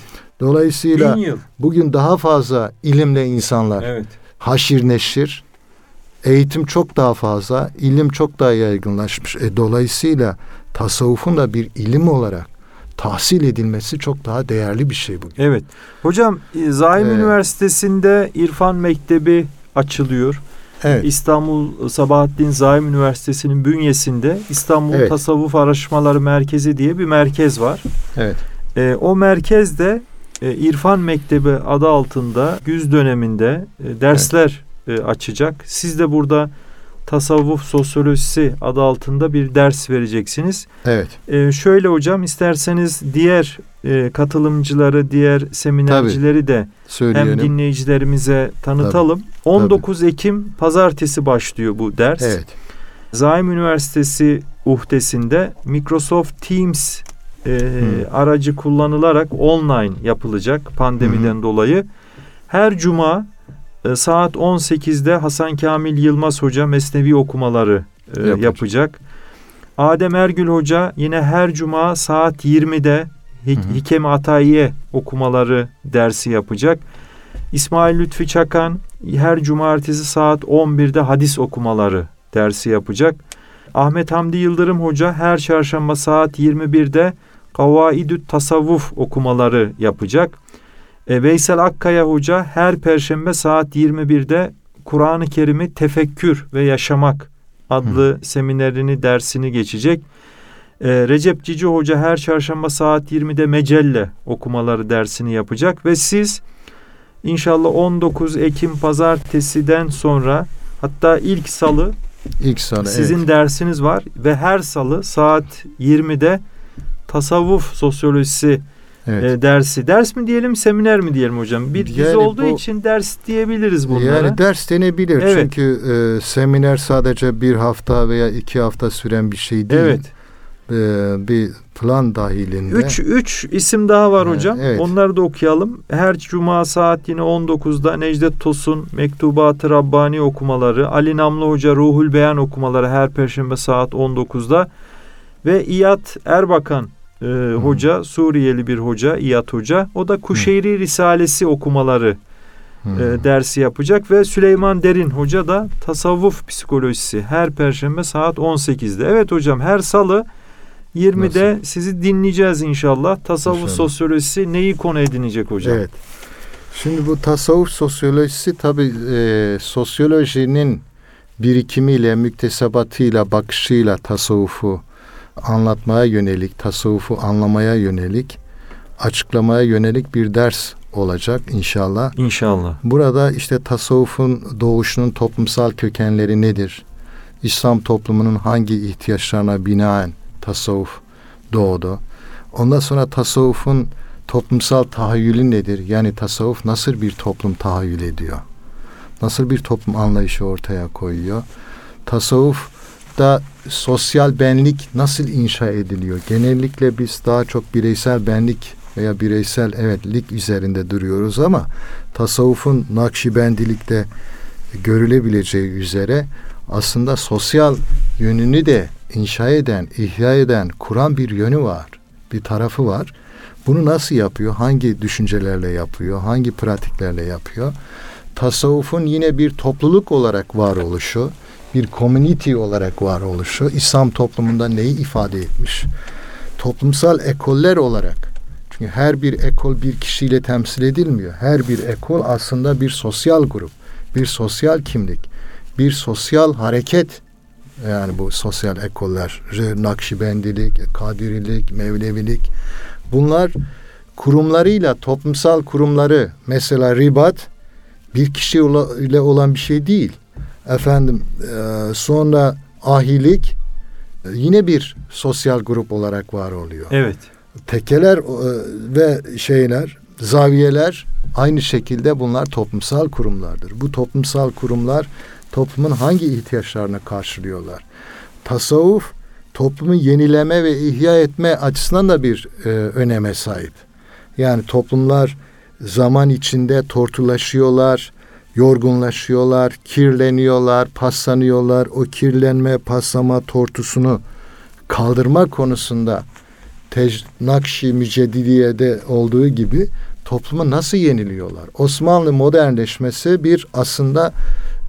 Dolayısıyla Bin yıl. bugün daha fazla ilimle insanlar Evet. haşir neşir, eğitim çok daha fazla, ilim çok daha yaygınlaşmış. E, dolayısıyla tasavvufun da bir ilim olarak tahsil edilmesi çok daha değerli bir şey bugün. Evet. Hocam Zaim Evet. Üniversitesi'nde İrfan Mektebi açılıyor. Evet. İstanbul Sabahattin Zaim Üniversitesi'nin bünyesinde İstanbul Evet. Tasavvuf Araştırmaları Merkezi diye bir merkez var. Evet. E, o merkezde e, İrfan Mektebi adı altında güz döneminde e, dersler e, açacak. Siz de burada tasavvuf sosyolojisi adı altında bir ders vereceksiniz. Evet. E, şöyle hocam, isterseniz diğer e, katılımcıları, diğer seminercileri de Söyleyelim. hem dinleyicilerimize tanıtalım. Tabii. on dokuz Ekim pazartesi başlıyor bu ders. Evet. Zaim Üniversitesi uhdesinde Microsoft Teams e, aracı kullanılarak online yapılacak pandemiden hı. dolayı. Her cuma e, saat on sekizde Hasan Kamil Yılmaz Hoca mesnevi okumaları e, yapacak. yapacak. Adem Ergül Hoca yine her cuma saat yirmide Hik- Hikem Atayiye okumaları dersi yapacak. İsmail Lütfi Çakan her cumartesi saat on birde hadis okumaları dersi yapacak. Ahmet Hamdi Yıldırım Hoca her çarşamba saat yirmi birde Kavaidü Tasavvuf okumaları yapacak. E, Veysel Akkaya Hoca her perşembe saat yirmi birde Kur'an-ı Kerim'i tefekkür ve yaşamak adlı Hı. seminerini, dersini geçecek. E, Recep Cici Hoca her çarşamba saat yirmide Mecelle okumaları dersini yapacak ve siz İnşallah on dokuz Ekim pazartesiden sonra, hatta ilk salı, ilk salı sizin evet. dersiniz var ve her salı saat yirmide tasavvuf sosyolojisi evet. e, dersi. Ders mi diyelim, seminer mi diyelim hocam? Bir dizi yani olduğu bu, için ders diyebiliriz bunlara. Yani ders denebilir evet. çünkü e, seminer sadece bir hafta veya iki hafta süren bir şey değil. Evet. bir plan dahilinde. Üç, üç isim daha var hocam. Evet. Onları da okuyalım. Her cuma saat yine on dokuzda Necdet Tosun Mektubat-ı Rabbani okumaları, Ali Namlı Hoca Ruhul Beyan okumaları her perşembe saat on dokuzda ve İyad Erbakan e, hmm. hoca, Suriyeli bir hoca, İyad Hoca. O da Kuşeyri hmm. Risalesi okumaları hmm. e, dersi yapacak ve Süleyman Derin Hoca da tasavvuf psikolojisi her perşembe saat on sekizde. Evet hocam, her salı yirmide Nasıl? Sizi dinleyeceğiz inşallah. Tasavvuf inşallah. Sosyolojisi neyi konu edinecek hocam? Evet. Şimdi bu tasavvuf sosyolojisi tabii e, sosyolojinin birikimiyle, müktesebatıyla, bakışıyla tasavvufu anlatmaya yönelik, tasavvufu anlamaya yönelik, açıklamaya yönelik bir ders olacak inşallah. İnşallah. Burada işte tasavvufun doğuşunun toplumsal kökenleri nedir? İslam toplumunun hangi ihtiyaçlarına binaen tasavvuf doğdu? Ondan sonra tasavvufun toplumsal tahayyülü nedir? Yani tasavvuf nasıl bir toplum tahayyül ediyor? Nasıl bir toplum anlayışı ortaya koyuyor? Tasavvufta sosyal benlik nasıl inşa ediliyor? Genellikle biz daha çok bireysel benlik veya bireysel evetlik üzerinde duruyoruz ama tasavvufun Nakşibendilikte görülebileceği üzere aslında sosyal yönünü de inşa eden, ihya eden, kuran bir yönü var. Bir tarafı var. Bunu nasıl yapıyor? Hangi düşüncelerle yapıyor? Hangi pratiklerle yapıyor? Tasavvufun yine bir topluluk olarak varoluşu, bir community olarak varoluşu, İslam toplumunda neyi ifade etmiş? Toplumsal ekoller olarak, çünkü her bir ekol bir kişiyle temsil edilmiyor. Her bir ekol aslında bir sosyal grup, bir sosyal kimlik, bir sosyal hareket. Yani bu sosyal ekoller, Nakşibendilik, Kadirilik, Mevlevilik, bunlar kurumlarıyla, toplumsal kurumları, mesela ribat bir kişiyle olan bir şey değil. Efendim e, sonra ahilik e, yine bir sosyal grup olarak var oluyor. Evet. Tekeler e, ve şeyler, zaviyeler aynı şekilde bunlar toplumsal kurumlardır. Bu toplumsal kurumlar toplumun hangi ihtiyaçlarını karşılıyorlar? Tasavvuf toplumu yenileme ve ihya etme açısından da bir e, öneme sahip. Yani toplumlar zaman içinde tortulaşıyorlar, yorgunlaşıyorlar, kirleniyorlar, paslanıyorlar. O kirlenme, paslama tortusunu kaldırma konusunda Tec- Nakşi Müceddidiye'de olduğu gibi toplumu nasıl yeniliyorlar? Osmanlı modernleşmesi bir aslında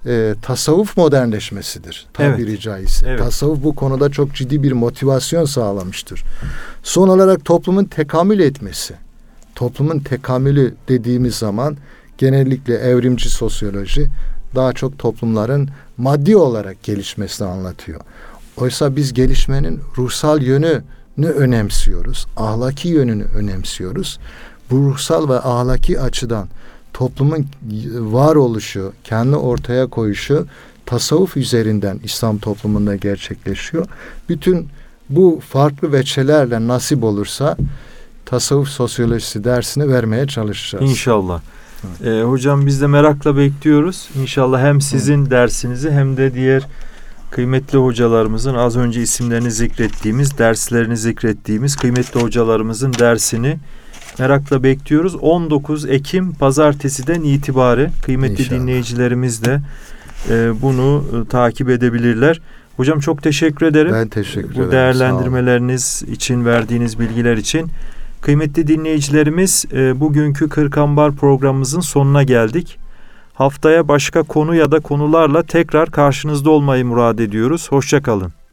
e, tasavvuf modernleşmesidir tabiri Evet. caizse. Evet. Tasavvuf bu konuda çok ciddi bir motivasyon sağlamıştır. Son olarak toplumun tekamül etmesi. Toplumun tekamülü dediğimiz zaman genellikle evrimci sosyoloji daha çok toplumların maddi olarak gelişmesini anlatıyor. Oysa biz gelişmenin ruhsal yönünü önemsiyoruz. Ahlaki yönünü önemsiyoruz. Bu ruhsal ve ahlaki açıdan toplumun varoluşu, kendi ortaya koyuşu tasavvuf üzerinden İslam toplumunda gerçekleşiyor. Bütün bu farklı veçelerle nasip olursa tasavvuf sosyolojisi dersini vermeye çalışacağız. İnşallah. Ee, hocam biz de merakla bekliyoruz. İnşallah hem sizin Hı. dersinizi hem de diğer kıymetli hocalarımızın az önce isimlerini zikrettiğimiz, derslerini zikrettiğimiz kıymetli hocalarımızın dersini merakla bekliyoruz. on dokuz Ekim Pazartesi'den itibaren kıymetli İnşallah. dinleyicilerimiz de e, bunu e, takip edebilirler. Hocam çok teşekkür ederim. Ben teşekkür ederim. Bu değerlendirmeleriniz için, verdiğiniz bilgiler için. Kıymetli dinleyicilerimiz, e, bugünkü Kırkambar programımızın sonuna geldik. Haftaya başka konu ya da konularla tekrar karşınızda olmayı murad ediyoruz. Hoşça kalın.